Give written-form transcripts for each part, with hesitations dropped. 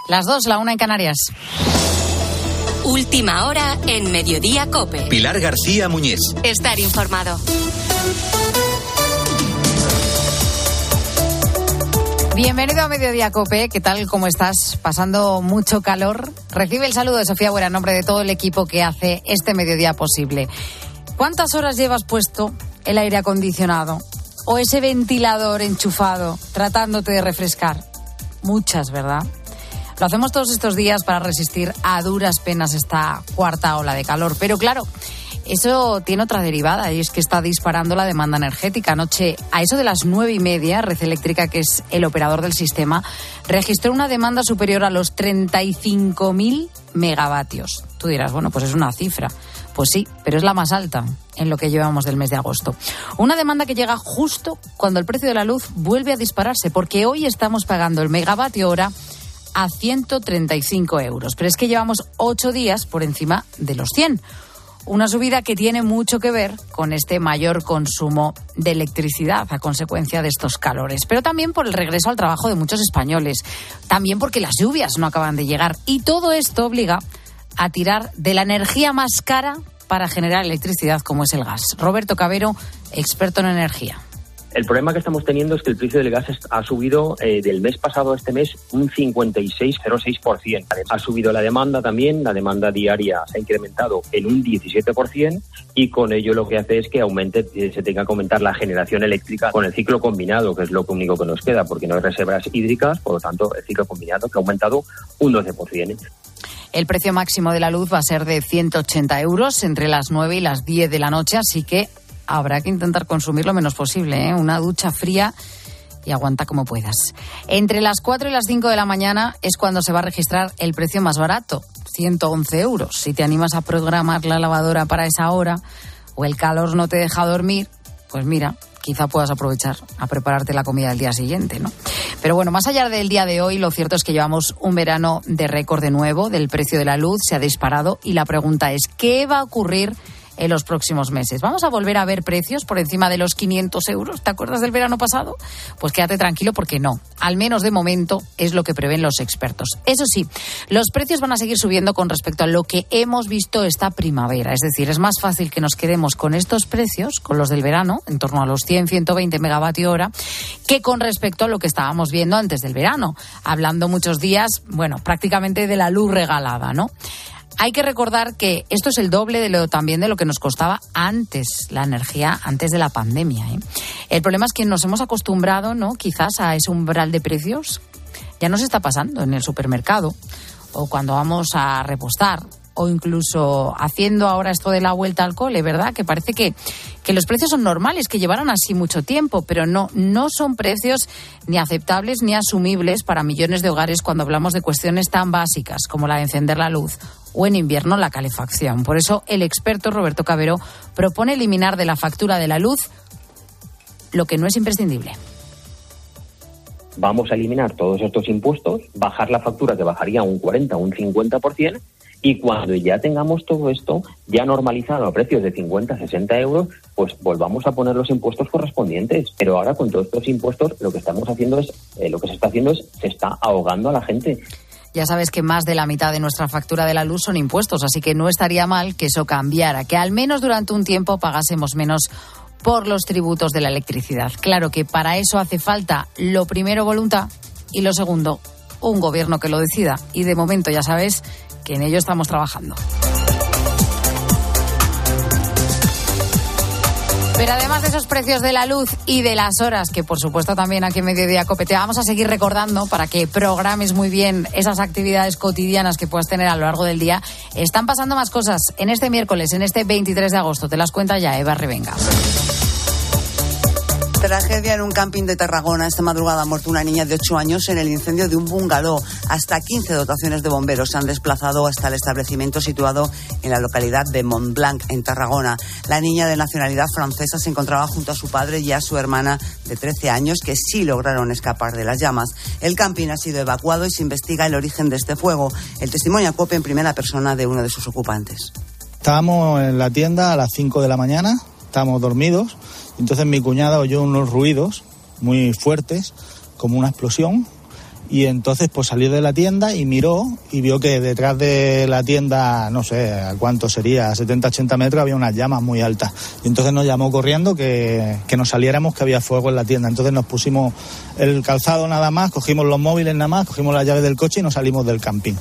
Las 2, la 1 en Canarias. Última hora en Mediodía COPE. Pilar García Muñiz. Estar informado. Bienvenido a Mediodía COPE. ¿Qué tal? ¿Cómo estás? ¿Pasando mucho calor? Recibe el saludo de Sofía Buera en nombre de todo el equipo que hace este mediodía posible. ¿Cuántas horas llevas puesto el aire acondicionado o ese ventilador enchufado tratándote de refrescar? Muchas, ¿verdad? Lo hacemos todos estos días para resistir a duras penas esta cuarta ola de calor. Pero claro, eso tiene otra derivada y es que está disparando la demanda energética. Anoche, a eso de las 9:30, Red Eléctrica, que es el operador del sistema, registró una demanda superior a los 35.000 megavatios. Tú dirás, bueno, pues es una cifra. Pues sí, pero es la más alta en lo que llevamos del mes de agosto. Una demanda que llega justo cuando el precio de la luz vuelve a dispararse, porque hoy estamos pagando el megavatio hora a 135 euros. Pero es que llevamos 8 días por encima de los 100. Una subida que tiene mucho que ver con este mayor consumo de electricidad a consecuencia de estos calores. Pero también por el regreso al trabajo de muchos españoles. También porque las lluvias no acaban de llegar. Y todo esto obliga a tirar de la energía más cara para generar electricidad, como es el gas. Roberto Cabero, experto en energía. El problema que estamos teniendo es que el precio del gas ha subido del mes pasado a este mes un 56,06%. Ha subido la demanda también, la demanda diaria se ha incrementado en un 17% y con ello lo que hace es que se tenga que aumentar la generación eléctrica con el ciclo combinado, que es lo único que nos queda, porque no hay reservas hídricas, por lo tanto el ciclo combinado que ha aumentado un 12%. El precio máximo de la luz va a ser de 180 euros entre las 9 y las 10 de la noche, así que habrá que intentar consumir lo menos posible, ¿eh? Una ducha fría y aguanta como puedas. Entre las 4 y las 5 de la mañana es cuando se va a registrar el precio más barato, 111 euros. Si te animas a programar la lavadora para esa hora o el calor no te deja dormir, pues mira, quizá puedas aprovechar a prepararte la comida del día siguiente, ¿no? Pero bueno, más allá del día de hoy, lo cierto es que llevamos un verano de récord de nuevo, del precio de la luz se ha disparado y la pregunta es, ¿qué va a ocurrir en los próximos meses? ¿Vamos a volver a ver precios por encima de los 500 euros? ¿Te acuerdas del verano pasado? Pues quédate tranquilo porque no. Al menos de momento es lo que prevén los expertos. Eso sí, los precios van a seguir subiendo con respecto a lo que hemos visto esta primavera. Es decir, es más fácil que nos quedemos con estos precios, con los del verano, en torno a los 100-120 megavatio hora, que con respecto a lo que estábamos viendo antes del verano. Hablando muchos días, bueno, prácticamente de la luz regalada, ¿no? Hay que recordar que esto es el doble de lo que nos costaba antes la energía, antes de la pandemia, ¿eh? El problema es que nos hemos acostumbrado, ¿no? Quizás a ese umbral de precios. Ya nos está pasando en el supermercado o cuando vamos a repostar o incluso haciendo ahora esto de la vuelta al cole, ¿verdad? Que parece que los precios son normales, que llevaron así mucho tiempo, pero no son precios ni aceptables ni asumibles para millones de hogares cuando hablamos de cuestiones tan básicas como la de encender la luz o en invierno la calefacción. Por eso el experto Roberto Cabero propone eliminar de la factura de la luz lo que no es imprescindible. Vamos a eliminar todos estos impuestos, bajar la factura que bajaría un 40 o un 50%, y cuando ya tengamos todo esto ya normalizado a precios de 50, 60 euros, pues volvamos a poner los impuestos correspondientes. Pero ahora con todos estos impuestos lo que estamos haciendo es, se está ahogando a la gente. Ya sabes que más de la mitad de nuestra factura de la luz son impuestos, así que no estaría mal que eso cambiara, que al menos durante un tiempo pagásemos menos por los tributos de la electricidad. Claro que para eso hace falta, lo primero, voluntad, y lo segundo, un gobierno que lo decida. Y de momento ya sabes que en ello estamos trabajando. Pero además de esos precios de la luz y de las horas, que por supuesto también aquí en Mediodía COPE te vamos a seguir recordando para que programes muy bien esas actividades cotidianas que puedas tener a lo largo del día, están pasando más cosas en este miércoles, en este 23 de agosto. Te las cuenta ya Eva Revenga. Tragedia en un camping de Tarragona. Esta madrugada ha muerto una niña de 8 años en el incendio de un bungalow. Hasta 15 dotaciones de bomberos se han desplazado hasta el establecimiento situado en la localidad de Montblanc, en Tarragona. La niña de nacionalidad francesa se encontraba junto a su padre y a su hermana de 13 años, que sí lograron escapar de las llamas. El camping ha sido evacuado y se investiga el origen de este fuego. El testimonio a COPE en primera persona de uno de sus ocupantes. Estábamos en la tienda a las 5 de la mañana, estábamos dormidos. Entonces mi cuñada oyó unos ruidos muy fuertes, como una explosión, y entonces pues salió de la tienda y miró y vio que detrás de la tienda, no sé a cuánto sería, 70-80 metros, había unas llamas muy altas. Y entonces nos llamó corriendo que nos saliéramos, que había fuego en la tienda. Entonces nos pusimos el calzado nada más, cogimos los móviles nada más, cogimos las llaves del coche y nos salimos del camping.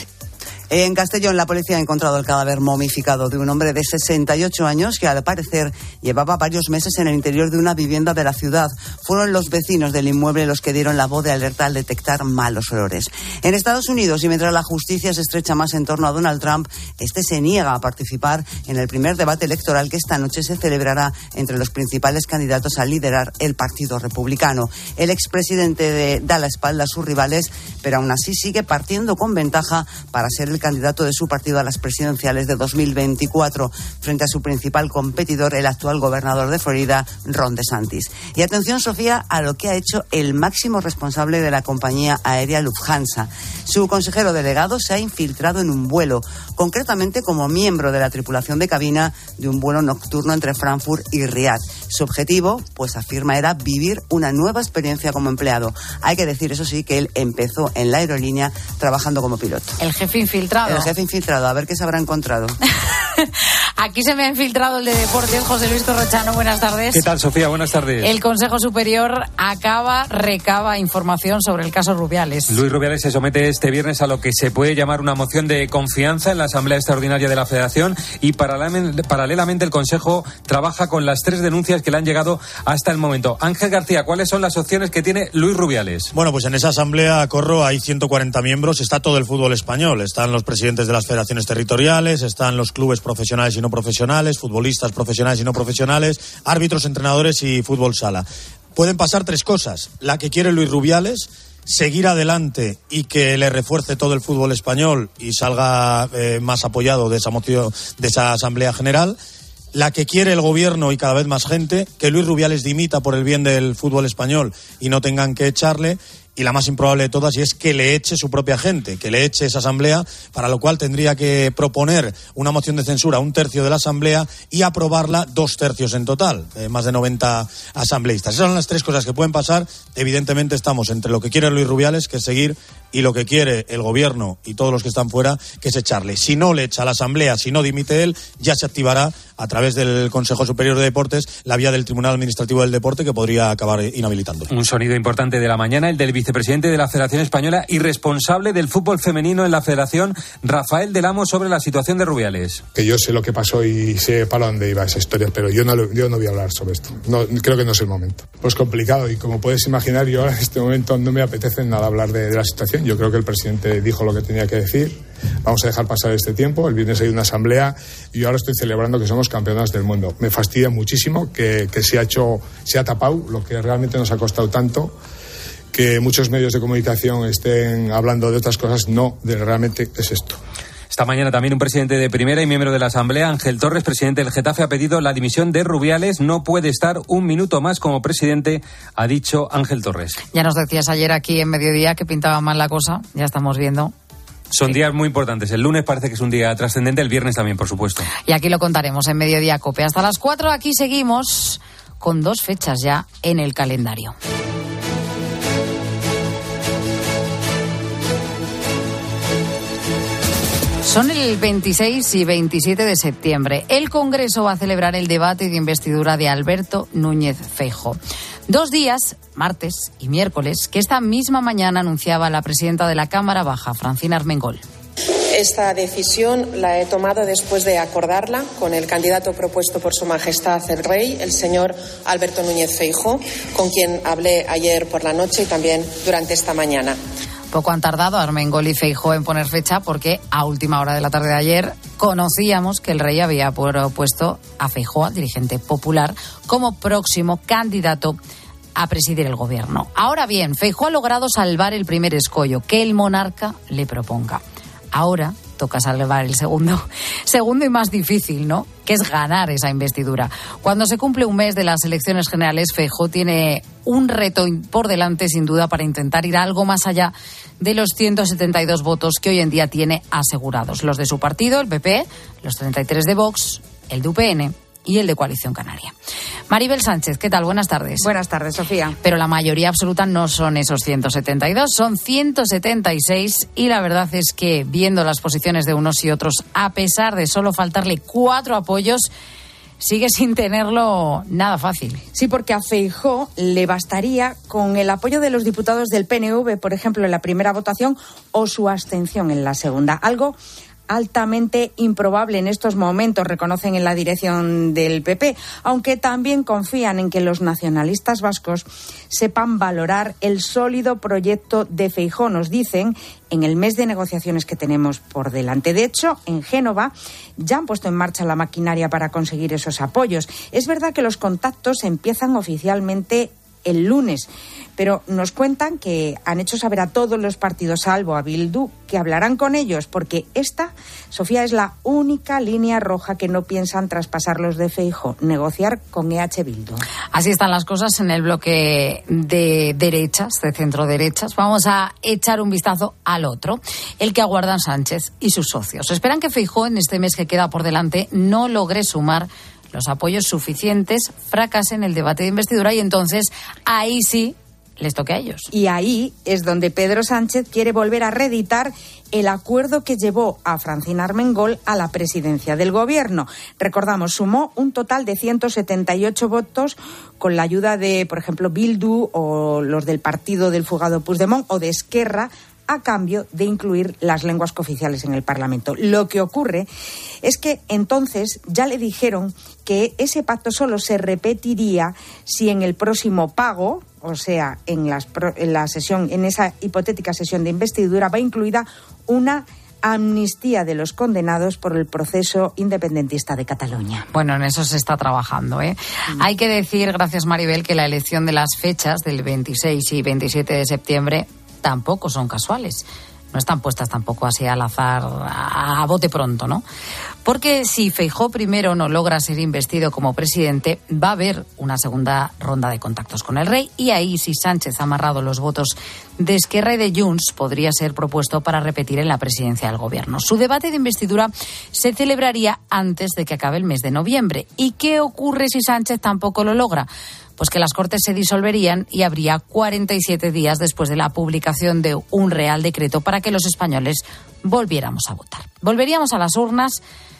En Castellón, la policía ha encontrado el cadáver momificado de un hombre de 68 años que, al parecer, llevaba varios meses en el interior de una vivienda de la ciudad. Fueron los vecinos del inmueble los que dieron la voz de alerta al detectar malos olores. En Estados Unidos, y mientras la justicia se estrecha más en torno a Donald Trump, este se niega a participar en el primer debate electoral que esta noche se celebrará entre los principales candidatos a liderar el Partido Republicano. El expresidente da la espalda a sus rivales, pero aún así sigue partiendo con ventaja para ser el candidato de su partido a las presidenciales de 2024 frente a su principal competidor, el actual gobernador de Florida, Ron DeSantis. Y atención, Sofía, a lo que ha hecho el máximo responsable de la compañía aérea Lufthansa. Su consejero delegado se ha infiltrado en un vuelo, concretamente como miembro de la tripulación de cabina de un vuelo nocturno entre Frankfurt y Riad. Su objetivo, pues afirma, era vivir una nueva experiencia como empleado. Hay que decir, eso sí, que él empezó en la aerolínea trabajando como piloto. El jefe infiltrado. El jefe infiltrado, a ver qué se habrá encontrado. Aquí se me ha infiltrado el de deportes, José Luis Corrochano, buenas tardes. ¿Qué tal, Sofía? Buenas tardes. El Consejo Superior recaba información sobre el caso Rubiales. Luis Rubiales se somete este viernes a lo que se puede llamar una moción de confianza en la Asamblea Extraordinaria de la Federación y paralelamente el Consejo trabaja con las 3 denuncias que le han llegado hasta el momento. Ángel García, ¿cuáles son las opciones que tiene Luis Rubiales? Bueno, pues en esa Asamblea, Corro, hay 140 miembros, está todo el fútbol español, están los presidentes de las federaciones territoriales, están los clubes profesionales y no profesionales, futbolistas profesionales y no profesionales, árbitros, entrenadores y fútbol sala. Pueden pasar 3 cosas. La que quiere Luis Rubiales, seguir adelante y que le refuerce todo el fútbol español y salga más apoyado de esa moción, de esa Asamblea General. La que quiere el gobierno y cada vez más gente, que Luis Rubiales dimita por el bien del fútbol español y no tengan que echarle. Y la más improbable de todas, y es que le eche su propia gente, que le eche esa asamblea, para lo cual tendría que proponer una moción de censura a 1/3 de la asamblea y aprobarla 2/3 en total, más de 90 asambleístas. Esas son las 3 cosas que pueden pasar. Evidentemente estamos entre lo que quiere Luis Rubiales, que es seguir, y lo que quiere el gobierno y todos los que están fuera, que es echarle. Si no le echa a la asamblea, si no dimite él, ya se activará a través del Consejo Superior de Deportes la vía del Tribunal Administrativo del Deporte, que podría acabar inhabilitándolo. Un sonido importante de la mañana, el del vicepresidente de la Federación Española y responsable del fútbol femenino en la Federación, Rafael del Amo, sobre la situación de Rubiales. Que yo sé lo que pasó y sé para dónde iba esa historia, pero yo no voy a hablar sobre esto. No, creo que no es el momento. Pues complicado, y como puedes imaginar, yo en este momento no me apetece nada hablar de la situación. Yo creo que el presidente dijo lo que tenía que decir. Vamos a dejar pasar este tiempo. El viernes hay una asamblea y yo ahora estoy celebrando que somos campeonas del mundo. Me fastidia muchísimo que se ha tapado lo que realmente nos ha costado tanto, que muchos medios de comunicación estén hablando de otras cosas, no de realmente es esto. Esta mañana también un presidente de primera y miembro de la Asamblea, Ángel Torres, presidente del Getafe, ha pedido la dimisión de Rubiales. No puede estar un minuto más como presidente, ha dicho Ángel Torres. Ya nos decías ayer aquí en Mediodía que pintaba mal la cosa, ya estamos viendo. Son días muy importantes. El lunes parece que es un día trascendente, el viernes también, por supuesto. Y aquí lo contaremos en Mediodía Cope. Hasta las 4 aquí seguimos con 2 fechas ya en el calendario. Son el 26 y 27 de septiembre. El Congreso va a celebrar el debate de investidura de Alberto Núñez Feijóo. 2 días, martes y miércoles, que esta misma mañana anunciaba la presidenta de la Cámara Baja, Francina Armengol. Esta decisión la he tomado después de acordarla con el candidato propuesto por Su Majestad el Rey, el señor Alberto Núñez Feijóo, con quien hablé ayer por la noche y también durante esta mañana. Poco han tardado Armengol y Feijóo en poner fecha porque a última hora de la tarde de ayer conocíamos que el Rey había propuesto a Feijóo, al dirigente popular, como próximo candidato a presidir el gobierno. Ahora bien, Feijóo ha logrado salvar el primer escollo que el monarca le proponga. Ahora toca salvar el segundo y más difícil, ¿no? Que es ganar esa investidura. Cuando se cumple un mes de las elecciones generales, Feijóo tiene un reto por delante, sin duda, para intentar ir algo más allá de los 172 votos que hoy en día tiene asegurados. Los de su partido, el PP, los 33 de Vox, el de UPN y el de Coalición Canaria. Maribel Sánchez, ¿qué tal? Buenas tardes. Buenas tardes, Sofía. Pero la mayoría absoluta no son esos 172, son 176 y la verdad es que viendo las posiciones de unos y otros, a pesar de solo faltarle 4 apoyos, sigue sin tenerlo nada fácil. Sí, porque a Feijóo le bastaría con el apoyo de los diputados del PNV, por ejemplo, en la primera votación, o su abstención en la segunda. Algo altamente improbable en estos momentos, reconocen en la dirección del PP, aunque también confían en que los nacionalistas vascos sepan valorar el sólido proyecto de Feijóo, nos dicen, en el mes de negociaciones que tenemos por delante. De hecho, en Génova ya han puesto en marcha la maquinaria para conseguir esos apoyos. Es verdad que los contactos empiezan oficialmente el lunes, pero nos cuentan que han hecho saber a todos los partidos, salvo a Bildu, que hablarán con ellos, porque esta, Sofía, es la única línea roja que no piensan traspasar los de Feijóo, negociar con EH Bildu. Así están las cosas en el bloque de derechas, de centro-derechas. Vamos a echar un vistazo al otro, el que aguardan Sánchez y sus socios. Esperan que Feijóo, en este mes que queda por delante, no logre sumar los apoyos suficientes, fracase en el debate de investidura y entonces ahí sí les toque a ellos. Y ahí es donde Pedro Sánchez quiere volver a reeditar el acuerdo que llevó a Francina Armengol a la presidencia del gobierno. Recordamos, sumó un total de 178 votos con la ayuda de, por ejemplo, Bildu o los del partido del fugado Puigdemont o de Esquerra, a cambio de incluir las lenguas cooficiales en el Parlamento. Lo que ocurre es que entonces ya le dijeron que ese pacto solo se repetiría si en el próximo pago, o sea, en esa hipotética sesión de investidura, va incluida una amnistía de los condenados por el proceso independentista de Cataluña. Bueno, en eso se está trabajando, ¿eh? Hay que decir, gracias Maribel, que la elección de las fechas del 26 y 27 de septiembre tampoco son casuales. No están puestas tampoco así al azar, a bote pronto, ¿no? Porque si Feijóo primero no logra ser investido como presidente, va a haber una segunda ronda de contactos con el rey y ahí, si Sánchez ha amarrado los votos de Esquerra y de Junts, podría ser propuesto para repetir en la presidencia del gobierno. Su debate de investidura se celebraría antes de que acabe el mes de noviembre. ¿Y qué ocurre si Sánchez tampoco lo logra? Pues que las Cortes se disolverían y habría 47 días después de la publicación de un Real Decreto para que los españoles volviéramos a votar. Volveríamos a las urnas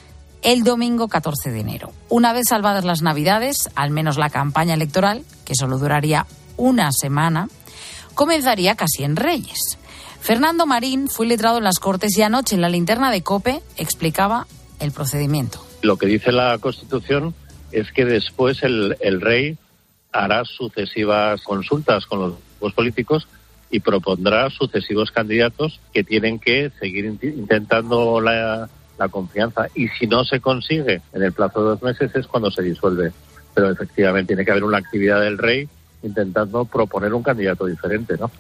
el domingo 14 de enero. Una vez salvadas las Navidades, al menos la campaña electoral, que solo duraría una semana, comenzaría casi en Reyes. Fernando Marín fue letrado en las Cortes y anoche en la linterna de COPE explicaba el procedimiento. Lo que dice la Constitución es que después el rey hará sucesivas consultas con los grupos políticos y propondrá sucesivos candidatos que tienen que seguir intentando la confianza. Y si no se consigue en el plazo de 2 meses es cuando se disuelve. Pero efectivamente tiene que haber una actividad del rey intentando proponer un candidato diferente, ¿no?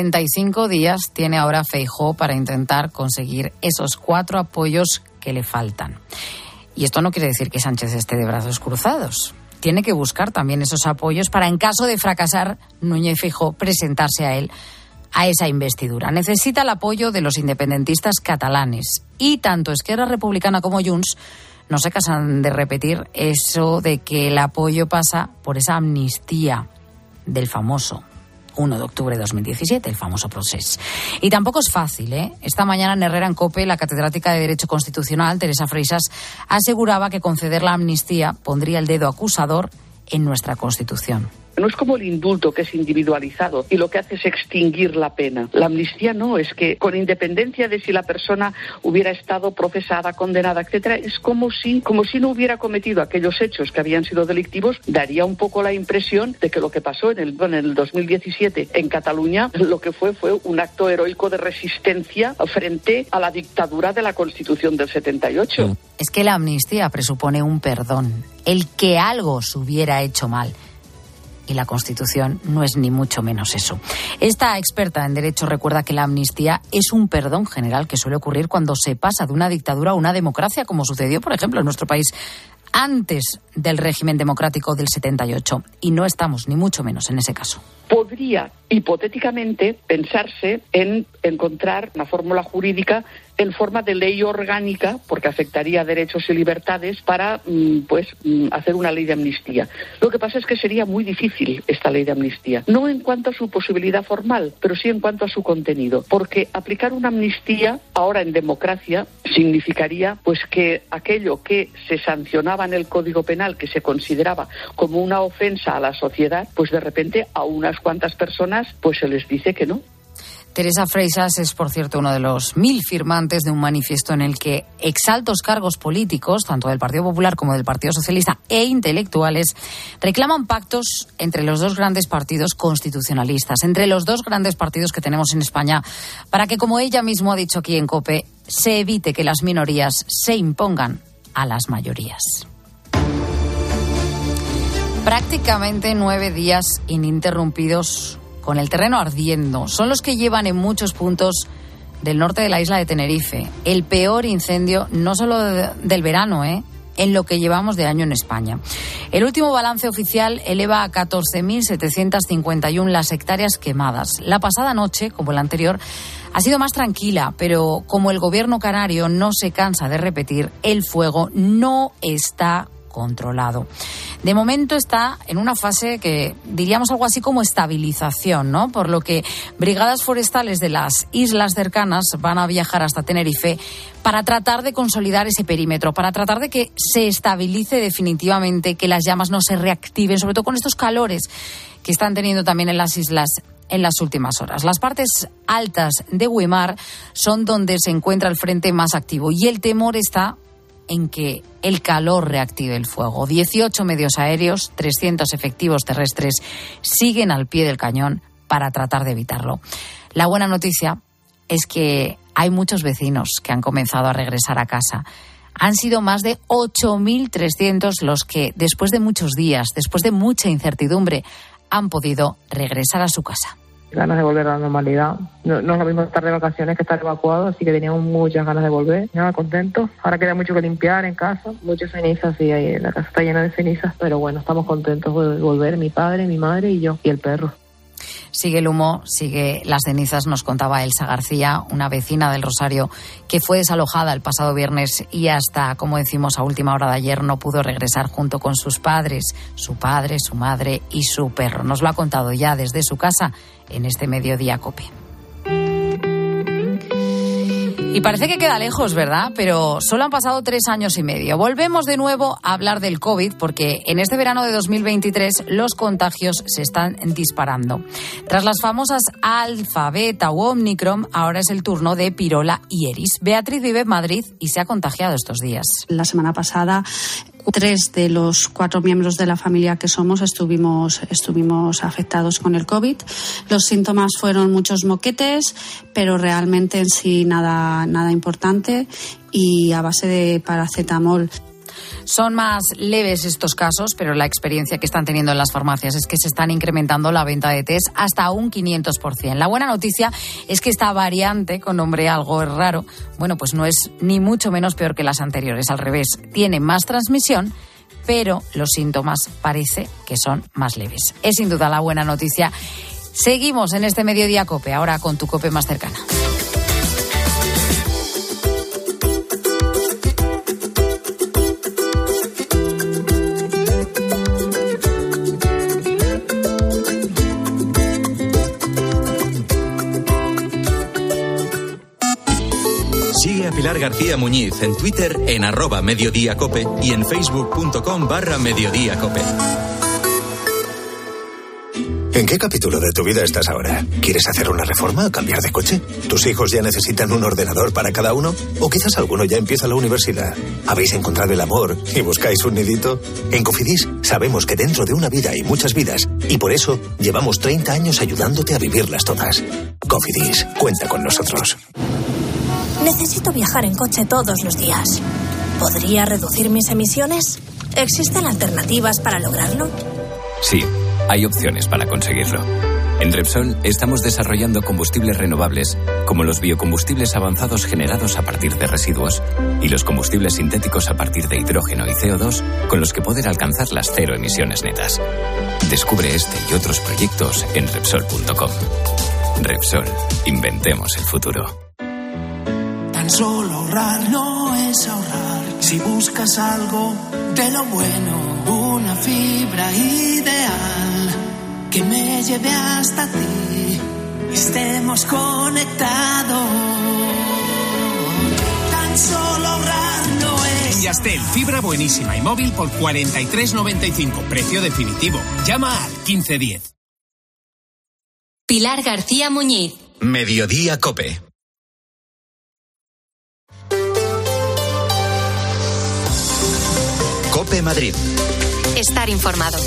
35 días tiene ahora Feijóo para intentar conseguir esos 4 apoyos que le faltan. Y esto no quiere decir que Sánchez esté de brazos cruzados. Tiene que buscar también esos apoyos para, en caso de fracasar, Núñez Feijóo presentarse a él a esa investidura. Necesita el apoyo de los independentistas catalanes y tanto Esquerra Republicana como Junts no se cansan de repetir eso de que el apoyo pasa por esa amnistía del famoso 1 de octubre de 2017, el famoso procés. Y tampoco es fácil, ¿eh? Esta mañana en Herrera en COPE, la catedrática de Derecho Constitucional, Teresa Freixas, aseguraba que conceder la amnistía pondría el dedo acusador en nuestra Constitución. No es como el indulto, que es individualizado y lo que hace es extinguir la pena. La amnistía no, es que con independencia de si la persona hubiera estado procesada, condenada, etcétera, es como si no hubiera cometido aquellos hechos que habían sido delictivos. Daría un poco la impresión de que lo que pasó en el 2017 en Cataluña, lo que fue un acto heroico de resistencia frente a la dictadura de la Constitución del 78. Es que la amnistía presupone un perdón, el que algo se hubiera hecho mal. Y la Constitución no es ni mucho menos eso. Esta experta en Derecho recuerda que la amnistía es un perdón general que suele ocurrir cuando se pasa de una dictadura a una democracia, como sucedió, por ejemplo, en nuestro país antes del régimen democrático del 78. Y no estamos ni mucho menos en ese caso. Podría, hipotéticamente, pensarse en encontrar una fórmula jurídica en forma de ley orgánica, porque afectaría derechos y libertades, para hacer una ley de amnistía. Lo que pasa es que sería muy difícil esta ley de amnistía, no en cuanto a su posibilidad formal, pero sí en cuanto a su contenido, porque aplicar una amnistía ahora en democracia significaría pues que aquello que se sancionaba en el Código Penal, que se consideraba como una ofensa a la sociedad, pues de repente a unas cuantas personas pues se les dice que no. Teresa Freixas es, por cierto, uno de los 1000 firmantes de un manifiesto en el que exaltos cargos políticos, tanto del Partido Popular como del Partido Socialista, e intelectuales, reclaman pactos entre los dos grandes partidos constitucionalistas, entre los dos grandes partidos que tenemos en España, para que, como ella misma ha dicho aquí en COPE, se evite que las minorías se impongan a las mayorías. Prácticamente 9 días ininterrumpidos con el terreno ardiendo. Son los que llevan en muchos puntos del norte de la isla de Tenerife el peor incendio, no solo del verano, en lo que llevamos de año en España. El último balance oficial eleva a 14.751 las hectáreas quemadas. La pasada noche, como la anterior, ha sido más tranquila, pero como el gobierno canario no se cansa de repetir, el fuego no está controlado. De momento está en una fase que diríamos algo así como estabilización, ¿no? Por lo que brigadas forestales de las islas cercanas van a viajar hasta Tenerife para tratar de consolidar ese perímetro, para tratar de que se estabilice definitivamente, que las llamas no se reactiven, sobre todo con estos calores que están teniendo también en las islas en las últimas horas. Las partes altas de Güímar son donde se encuentra el frente más activo y el temor está en que el calor reactive el fuego. 18 medios aéreos, 300 efectivos terrestres siguen al pie del cañón para tratar de evitarlo. La buena noticia es que hay muchos vecinos que han comenzado a regresar a casa. Han sido más de 8.300 los que, después de muchos días, después de mucha incertidumbre, han podido regresar a su casa. Ganas de volver a la normalidad. No es lo mismo estar de vacaciones que estar evacuado, así que teníamos muchas ganas de volver. Nada, contentos. Ahora queda mucho que limpiar en casa, muchas cenizas, y ahí la casa está llena de cenizas, pero bueno, estamos contentos de volver, mi padre, mi madre y yo, y el perro. Sigue el humo, sigue las cenizas, nos contaba Elsa García, una vecina del Rosario que fue desalojada el pasado viernes y hasta, como decimos, a última hora de ayer no pudo regresar junto con sus padres, su padre, su madre y su perro. Nos lo ha contado ya desde su casa en este Mediodía COPE. Y parece que queda lejos, ¿verdad? Pero solo han pasado 3 años y medio. Volvemos de nuevo a hablar del COVID porque en este verano de 2023 los contagios se están disparando. Tras las famosas Alfa, Beta u Omicron, ahora es el turno de Pirola y Eris. Beatriz vive en Madrid y se ha contagiado estos días. La semana pasada 3 de los 4 miembros de la familia que somos estuvimos afectados con el COVID. Los síntomas fueron muchos moquetes, pero realmente en sí nada importante y a base de paracetamol. Son más leves estos casos, pero la experiencia que están teniendo en las farmacias es que se están incrementando la venta de test hasta un 500%. La buena noticia es que esta variante, con nombre algo raro, bueno, pues no es ni mucho menos peor que las anteriores. Al revés, tiene más transmisión, pero los síntomas parece que son más leves. Es sin duda la buena noticia. Seguimos en este Mediodía COPE, ahora con tu COPE más cercana. Sigue a Pilar García Muñiz en Twitter en @mediodíacope y en facebook.com/mediodíacope. ¿En qué capítulo de tu vida estás ahora? ¿Quieres hacer una reforma o cambiar de coche? ¿Tus hijos ya necesitan un ordenador para cada uno? ¿O quizás alguno ya empieza la universidad? ¿Habéis encontrado el amor y buscáis un nidito? En Cofidis sabemos que dentro de una vida hay muchas vidas y por eso llevamos 30 años ayudándote a vivirlas todas. Cofidis, cuenta con nosotros. Necesito viajar en coche todos los días. ¿Podría reducir mis emisiones? ¿Existen alternativas para lograrlo? Sí, hay opciones para conseguirlo. En Repsol estamos desarrollando combustibles renovables, como los biocombustibles avanzados generados a partir de residuos y los combustibles sintéticos a partir de hidrógeno y CO2, con los que poder alcanzar las cero emisiones netas. Descubre este y otros proyectos en Repsol.com. Repsol, inventemos el futuro. Tan solo ahorrar no es ahorrar. Si buscas algo de lo bueno, una fibra ideal que me lleve hasta ti, estemos conectados. Tan solo ahorrar no es. En Yastel, fibra buenísima y móvil por 43,95, precio definitivo. Llama al 1510. Pilar García Muñiz. Mediodía COPE. COPE Madrid. Estar informado.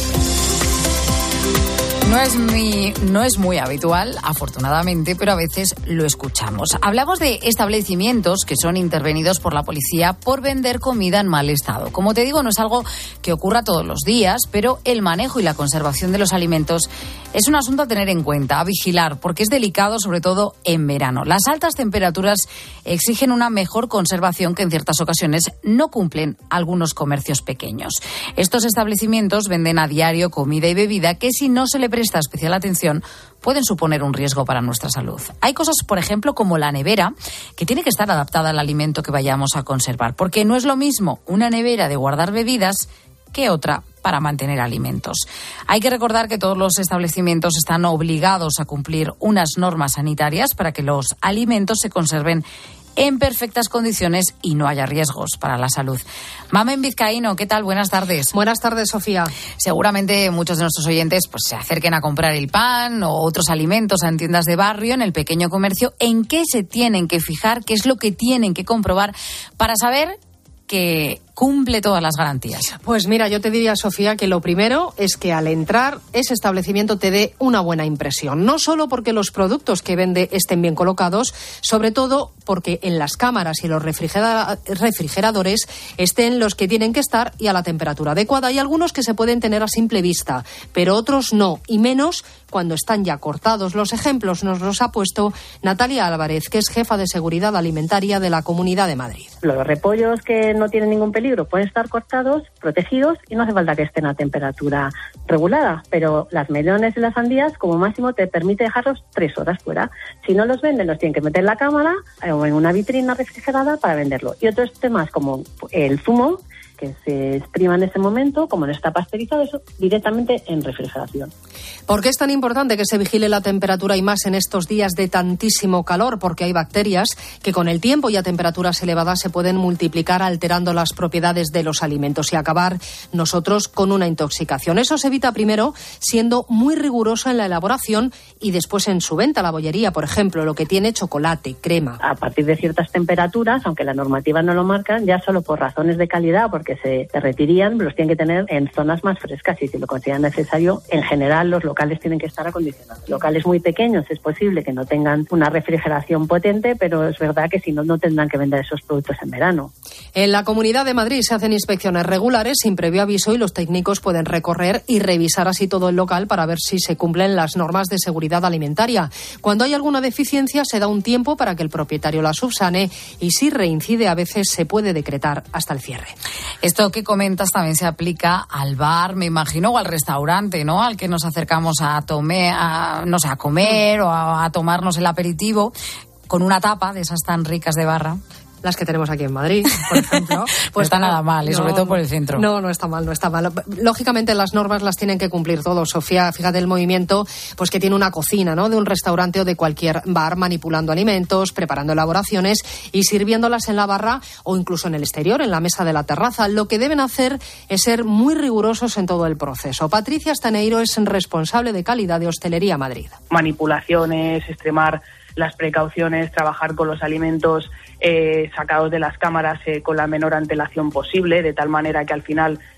No es muy habitual, afortunadamente, pero a veces lo escuchamos. Hablamos de establecimientos que son intervenidos por la policía por vender comida en mal estado. Como te digo, no es algo que ocurra todos los días, pero el manejo y la conservación de los alimentos es un asunto a tener en cuenta, a vigilar, porque es delicado, sobre todo en verano. Las altas temperaturas exigen una mejor conservación que en ciertas ocasiones no cumplen algunos comercios pequeños. Estos establecimientos venden a diario comida y bebida que, si no se le presta especial atención, pueden suponer un riesgo para nuestra salud. Hay cosas, por ejemplo, como la nevera, que tiene que estar adaptada al alimento que vayamos a conservar, porque no es lo mismo una nevera de guardar bebidas que otra para mantener alimentos. Hay que recordar que todos los establecimientos están obligados a cumplir unas normas sanitarias para que los alimentos se conserven en perfectas condiciones y no haya riesgos para la salud. Mamen Vizcaíno, ¿qué tal? Buenas tardes. Buenas tardes, Sofía. Seguramente muchos de nuestros oyentes se acerquen a comprar el pan o otros alimentos en tiendas de barrio, en el pequeño comercio. ¿En qué se tienen que fijar? ¿Qué es lo que tienen que comprobar para saber que cumple todas las garantías? Pues mira, yo te diría, Sofía, que lo primero es que al entrar ese establecimiento te dé una buena impresión. No solo porque los productos que vende estén bien colocados, sobre todo porque en las cámaras y los refrigeradores estén los que tienen que estar y a la temperatura adecuada. Hay algunos que se pueden tener a simple vista, pero otros no, y menos cuando están ya cortados. Los ejemplos nos los ha puesto Natalia Álvarez, que es jefa de seguridad alimentaria de la Comunidad de Madrid. Los repollos que no tienen ningún peligro pueden estar cortados, protegidos, y no hace falta que estén a temperatura regulada, pero las melones y las sandías como máximo te permite dejarlos 3 horas fuera. Si no los venden, los tienen que meter en la cámara o en una vitrina refrigerada para venderlo. Y otros temas como el zumo, que se exprima en ese momento, como no está pasteurizado, eso directamente en refrigeración. ¿Por qué es tan importante que se vigile la temperatura y más en estos días de tantísimo calor? Porque hay bacterias que con el tiempo y a temperaturas elevadas se pueden multiplicar alterando las propiedades de los alimentos y acabar nosotros con una intoxicación. Eso se evita primero siendo muy riguroso en la elaboración y después en su venta. La bollería, por ejemplo, lo que tiene chocolate, crema. A partir de ciertas temperaturas, aunque la normativa no lo marca, ya solo por razones de calidad, porque se derretirían, los tienen que tener en zonas más frescas, y si lo consideran necesario, en general los locales tienen que estar acondicionados. Locales muy pequeños es posible que no tengan una refrigeración potente, pero es verdad que si no, no tendrán que vender esos productos en verano. En la Comunidad de Madrid se hacen inspecciones regulares sin previo aviso y los técnicos pueden recorrer y revisar así todo el local para ver si se cumplen las normas de seguridad alimentaria. Cuando hay alguna deficiencia se da un tiempo para que el propietario la subsane y si reincide a veces se puede decretar hasta el cierre. Esto que comentas también se aplica al bar, me imagino, o al restaurante, ¿no? Al que nos acercamos a comer o a tomarnos el aperitivo con una tapa de esas tan ricas de barra. Las que tenemos aquí en Madrid, por ejemplo. Pues no está nada mal, y sobre todo por el centro. No está mal. Lógicamente las normas las tienen que cumplir todos. Sofía, fíjate el movimiento pues que tiene una cocina, ¿no?, de un restaurante o de cualquier bar, manipulando alimentos, preparando elaboraciones y sirviéndolas en la barra o incluso en el exterior, en la mesa de la terraza. Lo que deben hacer es ser muy rigurosos en todo el proceso. Patricia Estaneiro es responsable de calidad de Hostelería Madrid. Manipulaciones, extremar las precauciones, trabajar con los alimentos sacados de las cámaras con la menor antelación posible, de tal manera que al final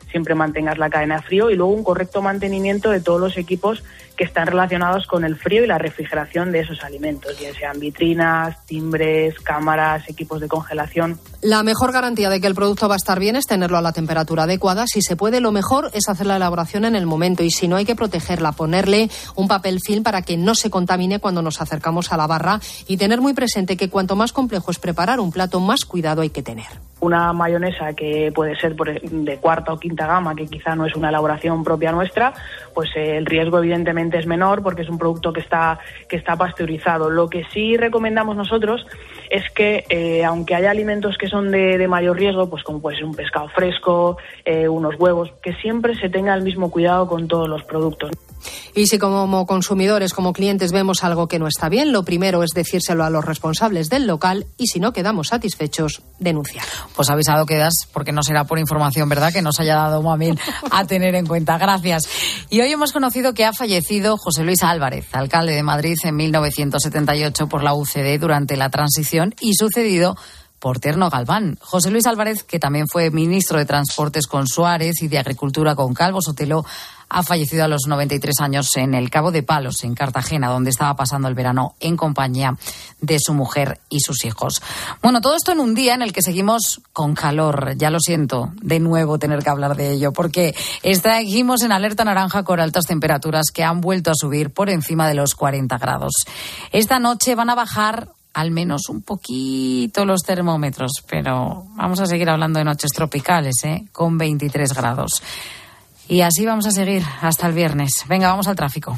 siempre mantengas la cadena de frío y luego un correcto mantenimiento de todos los equipos que están relacionados con el frío y la refrigeración de esos alimentos, ya sean vitrinas, timbres, cámaras, equipos de congelación. La mejor garantía de que el producto va a estar bien es tenerlo a la temperatura adecuada. Si se puede, lo mejor es hacer la elaboración en el momento y si no, hay que protegerla, ponerle un papel film para que no se contamine cuando nos acercamos a la barra y tener muy presente que cuanto más complejo es preparar un plato, más cuidado hay que tener. Una mayonesa que puede ser de cuarta o quinta gama, que quizá no es una elaboración propia nuestra, pues el riesgo evidentemente es menor porque es un producto que está pasteurizado. Lo que sí recomendamos nosotros es que aunque haya alimentos que son de mayor riesgo, pues como puede ser un pescado fresco, unos huevos, que siempre se tenga el mismo cuidado con todos los productos. Y si como consumidores, como clientes, vemos algo que no está bien, lo primero es decírselo a los responsables del local y si no quedamos satisfechos, denunciar. Pues avisado quedas, porque no será por información, ¿verdad?, que nos haya dado Mamín a tener en cuenta. Gracias. Y hoy hemos conocido que ha fallecido José Luis Álvarez, alcalde de Madrid en 1978 por la UCD durante la transición y sucedido por Tierno Galván. José Luis Álvarez, que también fue ministro de Transportes con Suárez y de Agricultura con Calvo Sotelo, ha fallecido a los 93 años en el Cabo de Palos, en Cartagena, donde estaba pasando el verano en compañía de su mujer y sus hijos. Bueno, todo esto en un día en el que seguimos con calor. Ya lo siento, de nuevo tener que hablar de ello, porque seguimos en alerta naranja con altas temperaturas que han vuelto a subir por encima de los 40 grados. Esta noche van a bajar al menos un poquito los termómetros, pero vamos a seguir hablando de noches tropicales, con 23 grados. Y así vamos a seguir hasta el viernes. Venga, vamos al tráfico.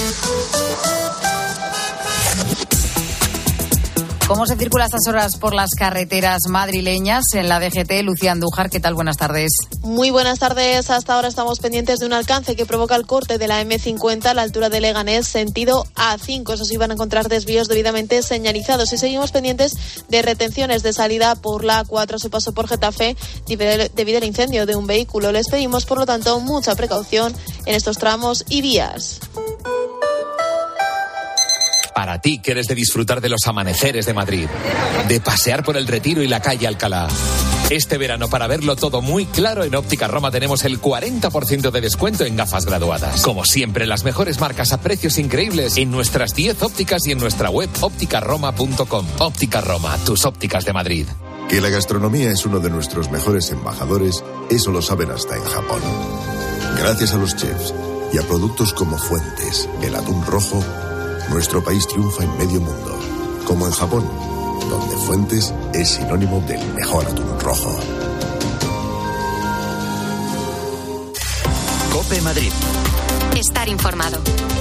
¿Cómo se circula a estas horas por las carreteras madrileñas? En la DGT, Lucía Andújar, ¿qué tal? Buenas tardes. Muy buenas tardes. Hasta ahora estamos pendientes de un alcance que provoca el corte de la M50 a la altura de Leganés, sentido A5. Eso sí, van a encontrar desvíos debidamente señalizados. Y seguimos pendientes de retenciones de salida por la A4 a su paso por Getafe debido al incendio de un vehículo. Les pedimos, por lo tanto, mucha precaución en estos tramos y vías. Para ti, que eres de disfrutar de los amaneceres de Madrid, de pasear por el Retiro y la calle Alcalá. Este verano, para verlo todo muy claro, en Óptica Roma tenemos el 40% de descuento en gafas graduadas. Como siempre, las mejores marcas a precios increíbles en nuestras 10 ópticas y en nuestra web ópticaroma.com. Óptica Roma, tus ópticas de Madrid. Que la gastronomía es uno de nuestros mejores embajadores, eso lo saben hasta en Japón. Gracias a los chefs y a productos como Fuentes, el atún rojo, nuestro país triunfa en medio mundo, como en Japón, donde Fuentes es sinónimo del mejor atún rojo. COPE Madrid. Estar informado.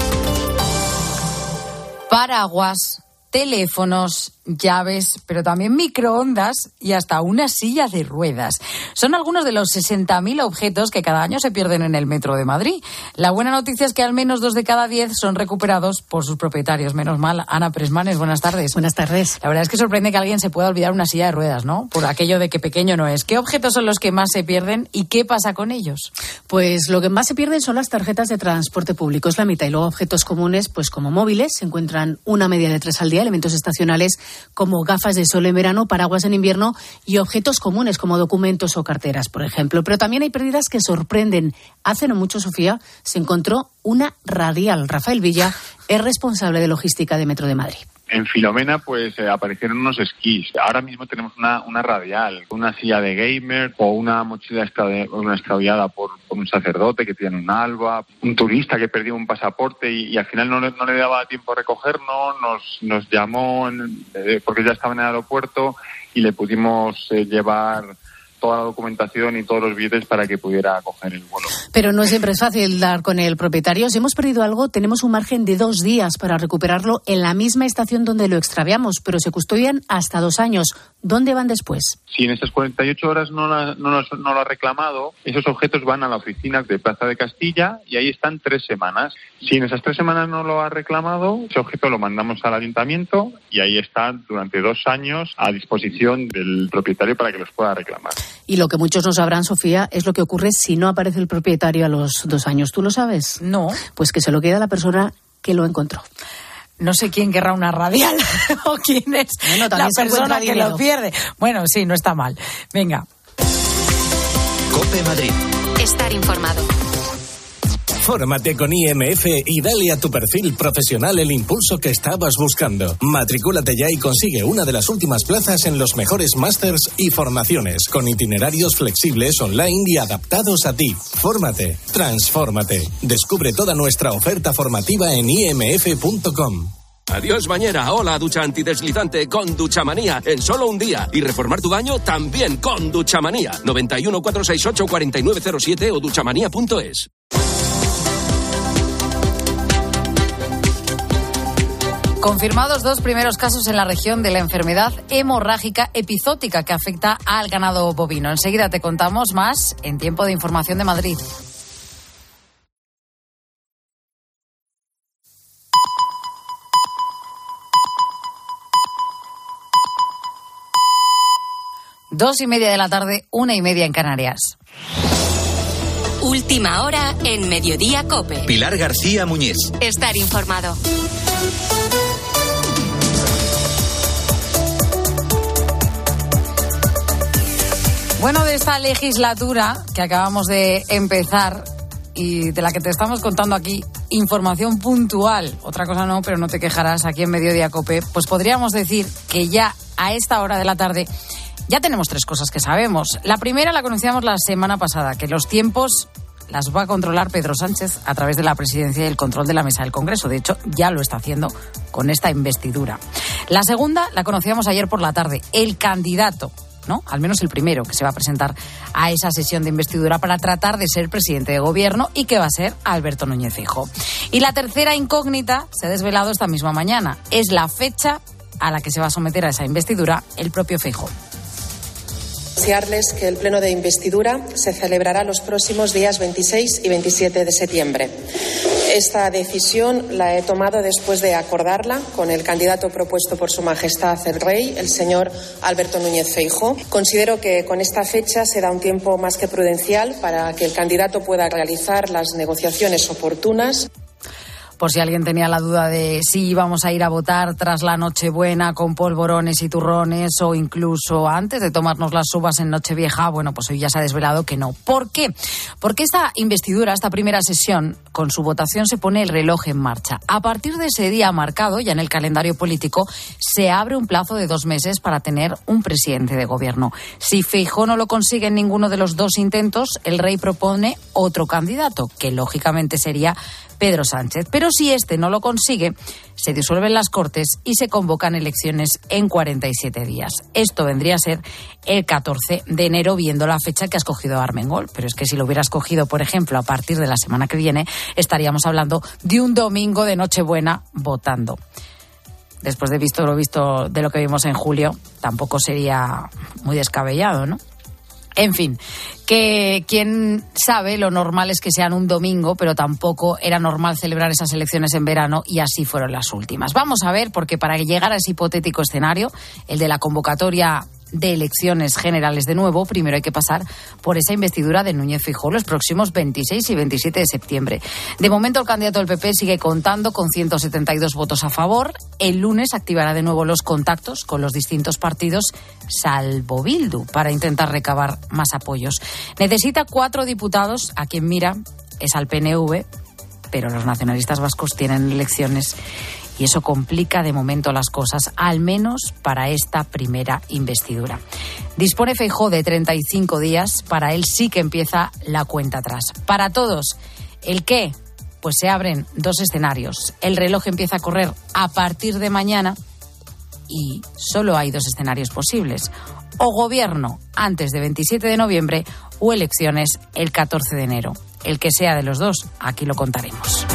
Paraguas, teléfonos, llaves, pero también microondas y hasta una silla de ruedas. Son algunos de los 60.000 objetos que cada año se pierden en el metro de Madrid. La buena noticia es que al menos 2 de cada 10 son recuperados por sus propietarios. Menos mal. Ana Presmanes, buenas tardes. Buenas tardes. La verdad es que sorprende que alguien se pueda olvidar una silla de ruedas, ¿no? Por aquello de que pequeño no es. ¿Qué objetos son los que más se pierden y qué pasa con ellos? Pues lo que más se pierden son las tarjetas de transporte público, es la mitad. Y luego objetos comunes, pues como móviles, se encuentran una media de 3 al día, elementos estacionales como gafas de sol en verano, paraguas en invierno y objetos comunes como documentos o carteras, por ejemplo. Pero también hay pérdidas que sorprenden. Hace no mucho, Sofía, se encontró una radial. Rafael Villa es responsable de logística de Metro de Madrid. En Filomena, pues aparecieron unos esquís. Ahora mismo tenemos una radial, una silla de gamer o una mochila extraviada por un sacerdote que tiene un alba, un turista que perdió un pasaporte y al final no le daba tiempo a recogernos, nos llamó porque ya estaba en el aeropuerto y le pudimos llevar toda la documentación y todos los billetes para que pudiera coger el vuelo. Pero no siempre es fácil dar con el propietario. Si hemos perdido algo, tenemos un margen de 2 días para recuperarlo en la misma estación donde lo extraviamos, pero se custodian hasta 2 años. ¿Dónde van después? Si en estas 48 horas no lo ha reclamado, esos objetos van a la oficina de Plaza de Castilla y ahí están 3 semanas. Si en esas 3 semanas no lo ha reclamado, ese objeto lo mandamos al ayuntamiento y ahí está durante 2 años a disposición del propietario para que los pueda reclamar. Y lo que muchos no sabrán, Sofía, es lo que ocurre si no aparece el propietario a los 2 años. ¿Tú lo sabes? No. Pues que se lo queda la persona que lo encontró. No sé quién querrá una radial o quién es la persona que lo pierde. Bueno, sí, no está mal. Venga. COPE Madrid. Estar informado. Fórmate con IMF y dale a tu perfil profesional el impulso que estabas buscando. Matricúlate ya y consigue una de las últimas plazas en los mejores másters y formaciones, con itinerarios flexibles online y adaptados a ti. Fórmate, transfórmate. Descubre toda nuestra oferta formativa en imf.com. Adiós bañera, hola ducha antideslizante con Duchamanía en solo un día. Y reformar tu baño también con Duchamanía. 91 468 4907 o duchamanía.es. Confirmados 2 primeros casos en la región de la enfermedad hemorrágica epizótica que afecta al ganado bovino. Enseguida te contamos más en Tiempo de Información de Madrid. Dos y media de la tarde, 1:30 en Canarias. Última hora en Mediodía COPE. Pilar García Muñiz. Estar informado. Bueno, de esta legislatura que acabamos de empezar y de la que te estamos contando aquí información puntual, otra cosa no, pero no te quejarás aquí en Mediodía COPE, pues podríamos decir que ya a esta hora de la tarde ya tenemos 3 cosas que sabemos. La primera la conocíamos la semana pasada, que los tiempos las va a controlar Pedro Sánchez a través de la presidencia y el control de la mesa del Congreso. De hecho, ya lo está haciendo con esta investidura. La segunda la conocíamos ayer por la tarde, el candidato, ¿no? Al menos el primero que se va a presentar a esa sesión de investidura para tratar de ser presidente de gobierno y que va a ser Alberto Núñez Feijóo. Y la tercera incógnita se ha desvelado esta misma mañana. Es la fecha a la que se va a someter a esa investidura el propio Feijóo. Anunciarles que el pleno de investidura se celebrará los próximos días 26 y 27 de septiembre. Esta decisión la he tomado después de acordarla con el candidato propuesto por Su Majestad el Rey, el señor Alberto Núñez Feijóo. Considero que con esta fecha se da un tiempo más que prudencial para que el candidato pueda realizar las negociaciones oportunas. Por si alguien tenía la duda de si íbamos a ir a votar tras la Nochebuena con polvorones y turrones o incluso antes de tomarnos las uvas en Nochevieja, bueno, pues hoy ya se ha desvelado que no. ¿Por qué? Porque esta investidura, esta primera sesión, con su votación se pone el reloj en marcha. A partir de ese día marcado, ya en el calendario político, se abre un plazo de 2 meses para tener un presidente de gobierno. Si Feijóo no lo consigue en ninguno de los 2 intentos, el Rey propone otro candidato, que lógicamente sería Pedro Sánchez. Pero si este no lo consigue, se disuelven las Cortes y se convocan elecciones en 47 días. Esto vendría a ser el 14 de enero, viendo la fecha que ha escogido Armengol. Pero es que si lo hubiera escogido, por ejemplo, a partir de la semana que viene, estaríamos hablando de un domingo de Nochebuena votando. Después de lo visto de lo que vimos en julio, tampoco sería muy descabellado, ¿no? En fin, que quién sabe, lo normal es que sean un domingo, pero tampoco era normal celebrar esas elecciones en verano y así fueron las últimas. Vamos a ver, porque para llegar a ese hipotético escenario, el de la convocatoria de elecciones generales de nuevo, primero hay que pasar por esa investidura de Núñez Feijóo los próximos 26 y 27 de septiembre. De momento el candidato del PP sigue contando con 172 votos a favor. El lunes activará de nuevo los contactos con los distintos partidos, salvo Bildu, para intentar recabar más apoyos. Necesita 4 diputados, a quien mira es al PNV, pero los nacionalistas vascos tienen elecciones y eso complica de momento las cosas, al menos para esta primera investidura. Dispone Feijóo de 35 días, para él sí que empieza la cuenta atrás. Para todos, ¿el qué? Pues se abren 2 escenarios. El reloj empieza a correr a partir de mañana y solo hay 2 escenarios posibles. O gobierno antes de 27 de noviembre o elecciones el 14 de enero. El que sea de los 2, aquí lo contaremos.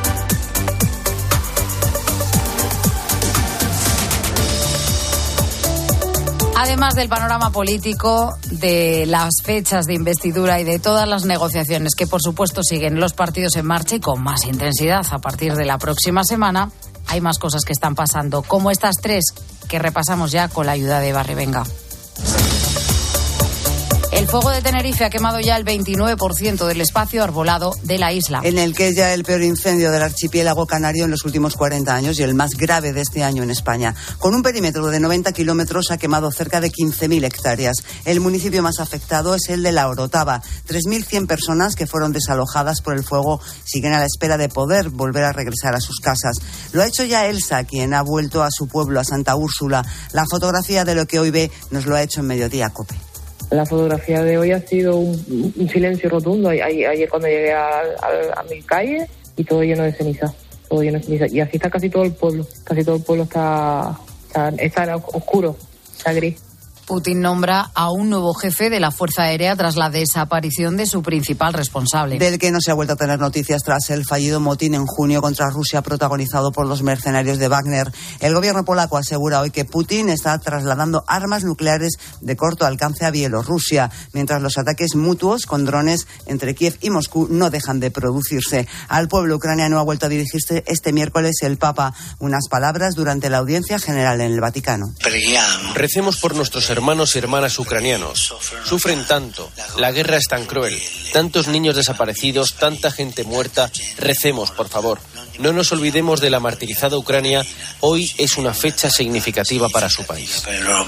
Además del panorama político, de las fechas de investidura y de todas las negociaciones que, por supuesto, siguen los partidos en marcha y con más intensidad a partir de la próxima semana, hay más cosas que están pasando, como estas 3 que repasamos ya con la ayuda de Eva Revenga. El fuego de Tenerife ha quemado ya el 29% del espacio arbolado de la isla. En el que es ya el peor incendio del archipiélago canario en los últimos 40 años y el más grave de este año en España. Con un perímetro de 90 kilómetros ha quemado cerca de 15.000 hectáreas. El municipio más afectado es el de La Orotava. 3.100 personas que fueron desalojadas por el fuego siguen a la espera de poder volver a regresar a sus casas. Lo ha hecho ya Elsa, quien ha vuelto a su pueblo, a Santa Úrsula. La fotografía de lo que hoy ve nos lo ha hecho en Mediodía COPE. La fotografía de hoy ha sido un silencio rotundo. Ayer cuando llegué a mi calle y todo lleno de ceniza, Y así está casi todo el pueblo. Casi todo el pueblo está oscuro, está gris. Putin nombra a un nuevo jefe de la Fuerza Aérea tras la desaparición de su principal responsable. Del que no se ha vuelto a tener noticias tras el fallido motín en junio contra Rusia protagonizado por los mercenarios de Wagner. El gobierno polaco asegura hoy que Putin está trasladando armas nucleares de corto alcance a Bielorrusia, mientras los ataques mutuos con drones entre Kiev y Moscú no dejan de producirse. Al pueblo ucraniano ha vuelto a dirigirse este miércoles el Papa. Unas palabras durante la audiencia general en el Vaticano. Recemos por nuestros hermanos y hermanas ucranianos. Sufren tanto. La guerra es tan cruel. Tantos niños desaparecidos, tanta gente muerta. Recemos, por favor. No nos olvidemos de la martirizada Ucrania. Hoy es una fecha significativa para su país.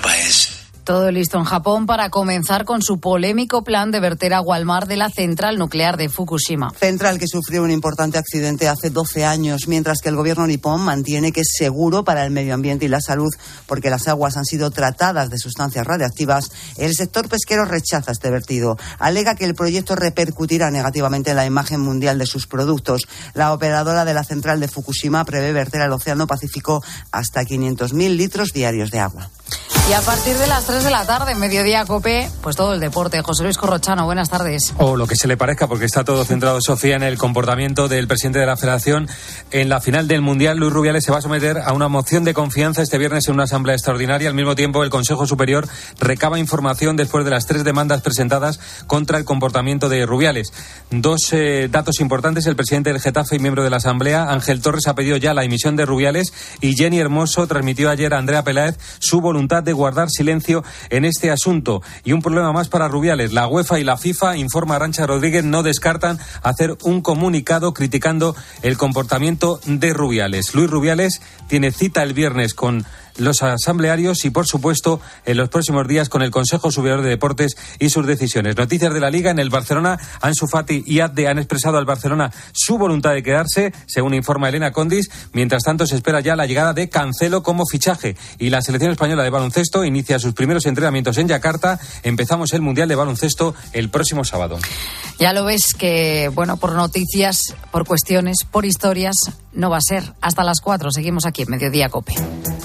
Todo listo en Japón para comenzar con su polémico plan de verter agua al mar de la central nuclear de Fukushima. Central que sufrió un importante accidente hace 12 años, mientras que el gobierno nipón mantiene que es seguro para el medio ambiente y la salud porque las aguas han sido tratadas de sustancias radiactivas. El sector pesquero rechaza este vertido. Alega que el proyecto repercutirá negativamente en la imagen mundial de sus productos. La operadora de la central de Fukushima prevé verter al Océano Pacífico hasta 500.000 litros diarios de agua. Y a partir de las 3 de la tarde, en Mediodía COPE, pues todo el deporte. José Luis Corrochano, buenas tardes. O lo que se le parezca, porque está todo centrado, Sofía, en el comportamiento del presidente de la Federación. En la final del Mundial, Luis Rubiales se va a someter a una moción de confianza este viernes en una asamblea extraordinaria. Al mismo tiempo, el Consejo Superior recaba información después de las 3 demandas presentadas contra el comportamiento de Rubiales. 2 datos importantes. El presidente del Getafe y miembro de la asamblea, Ángel Torres, ha pedido ya la dimisión de Rubiales y Jenny Hermoso transmitió ayer a Andrea Peláez su voluntad de guardar silencio en este asunto. Y un problema más para Rubiales. La UEFA y la FIFA, informa Arantxa Rodríguez, no descartan hacer un comunicado criticando el comportamiento de Rubiales. Luis Rubiales tiene cita el viernes con los asamblearios y, por supuesto, en los próximos días con el Consejo Superior de Deportes y sus decisiones. Noticias de la Liga. En el Barcelona, Ansu Fati y Adde han expresado al Barcelona su voluntad de quedarse, según informa Elena Condis. Mientras tanto, se espera ya la llegada de Cancelo como fichaje. Y la selección española de baloncesto inicia sus primeros entrenamientos en Yakarta. Empezamos el Mundial de Baloncesto el próximo sábado. Ya lo ves que, bueno, por noticias, por cuestiones, por historias, no va a ser. Hasta las 4 seguimos aquí en Mediodía COPE.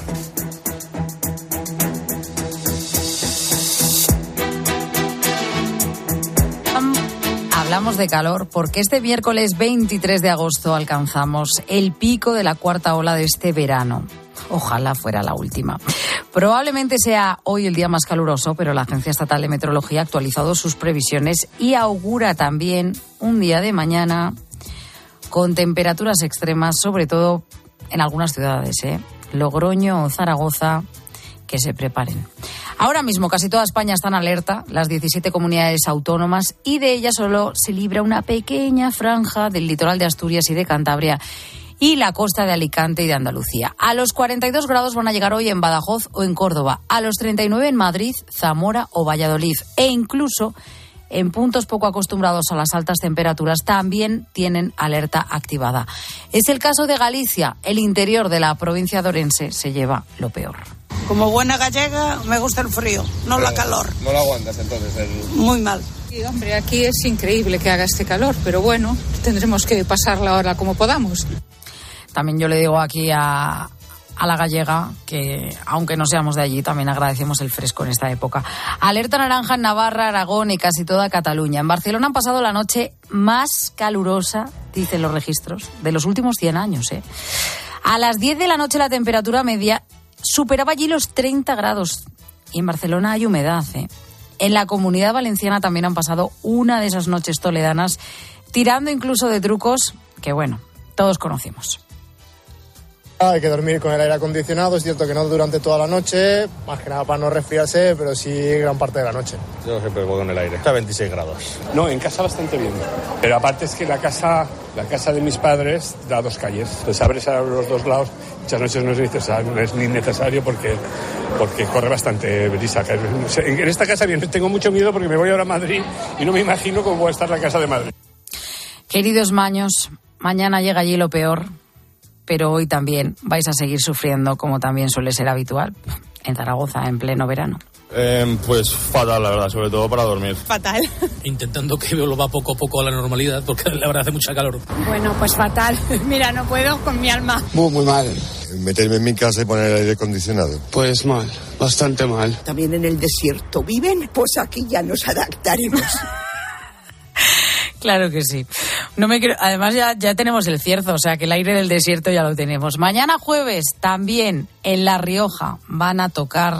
Hablamos de calor porque este miércoles 23 de agosto alcanzamos el pico de la 4ª ola de este verano. Ojalá fuera la última. Probablemente sea hoy el día más caluroso, pero la Agencia Estatal de Meteorología ha actualizado sus previsiones y augura también un día de mañana con temperaturas extremas, sobre todo en algunas ciudades, Logroño o Zaragoza, que se preparen. Ahora mismo casi toda España está en alerta, las 17 comunidades autónomas, y de ellas solo se libra una pequeña franja del litoral de Asturias y de Cantabria y la costa de Alicante y de Andalucía. A los 42 grados van a llegar hoy en Badajoz o en Córdoba, a los 39 en Madrid, Zamora o Valladolid, e incluso en puntos poco acostumbrados a las altas temperaturas también tienen alerta activada. Es el caso de Galicia. El interior de la provincia de Orense se lleva lo peor. Como buena gallega me gusta el frío, no la calor. ¿No lo aguantas entonces? Muy mal. Sí, hombre, aquí es increíble que haga este calor, pero bueno, tendremos que pasarla ahora como podamos. También yo le digo aquí a la gallega que, aunque no seamos de allí, también agradecemos el fresco en esta época. Alerta naranja en Navarra, Aragón y casi toda Cataluña. En Barcelona han pasado la noche más calurosa, dicen los registros, de los últimos 100 años. A las 10 de la noche la temperatura media superaba allí los 30 grados. Y en Barcelona hay humedad. En la Comunidad Valenciana también han pasado una de esas noches toledanas, tirando incluso de trucos que, bueno, todos conocemos. Hay que dormir con el aire acondicionado, es cierto que no durante toda la noche, más que nada para no resfriarse, pero sí gran parte de la noche. Yo siempre voy con el aire, está a 26 grados. No, en casa bastante bien, pero aparte es que la casa de mis padres da 2 calles, entonces abres a los 2 lados, muchas noches no es ni necesario porque corre bastante brisa. En esta casa bien, tengo mucho miedo porque me voy ahora a Madrid y no me imagino cómo va a estar la casa de Madrid. Queridos maños, mañana llega allí lo peor, pero hoy también vais a seguir sufriendo, como también suele ser habitual en Zaragoza, en pleno verano. Pues fatal, la verdad, sobre todo para dormir. Fatal. Intentando que vuelva poco a poco a la normalidad, porque la verdad hace mucha calor. Bueno, pues fatal. Mira, no puedo con mi alma. Muy mal. Meterme en mi casa y poner el aire acondicionado. Pues mal, bastante mal. También en el desierto viven, pues aquí ya nos adaptaremos. Claro que sí. No me creo. Además ya tenemos el cierzo, o sea que el aire del desierto ya lo tenemos. Mañana jueves también en La Rioja van a tocar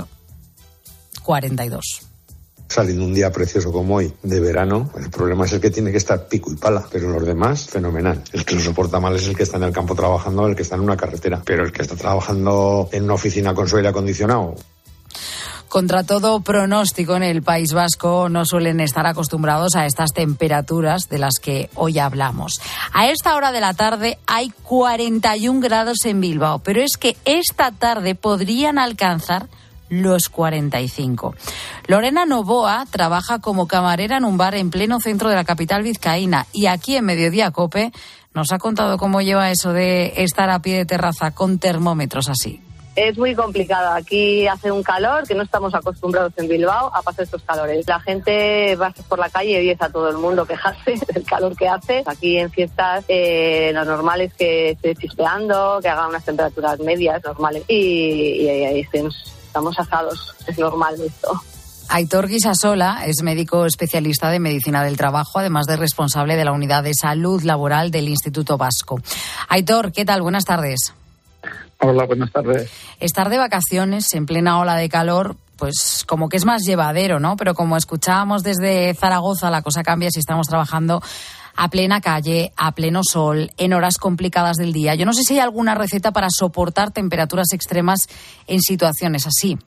42. Saliendo un día precioso como hoy, de verano, el problema es el que tiene que estar pico y pala, pero los demás, fenomenal. El que lo soporta mal es el que está en el campo trabajando, el que está en una carretera, pero el que está trabajando en una oficina con su aire acondicionado. Contra todo pronóstico, en el País Vasco no suelen estar acostumbrados a estas temperaturas de las que hoy hablamos. A esta hora de la tarde hay 41 grados en Bilbao, pero es que esta tarde podrían alcanzar los 45. Lorena Novoa trabaja como camarera en un bar en pleno centro de la capital vizcaína y aquí en Mediodía COPE nos ha contado cómo lleva eso de estar a pie de terraza con termómetros así. Es muy complicado. Aquí hace un calor que no estamos acostumbrados en Bilbao a pasar estos calores. La gente va por la calle y oyes a todo el mundo quejarse del calor que hace. Aquí en fiestas lo normal es que esté chispeando, que haga unas temperaturas medias normales y estamos asados. Es normal esto. Aitor Guisasola es médico especialista de medicina del trabajo, además de responsable de la unidad de salud laboral del Instituto Vasco. Aitor, ¿qué tal? Buenas tardes. Hola, buenas tardes. Estar de vacaciones en plena ola de calor, pues como que es más llevadero, ¿no? Pero como escuchábamos desde Zaragoza, la cosa cambia si estamos trabajando a plena calle, a pleno sol, en horas complicadas del día. Yo no sé si hay alguna receta para soportar temperaturas extremas en situaciones así.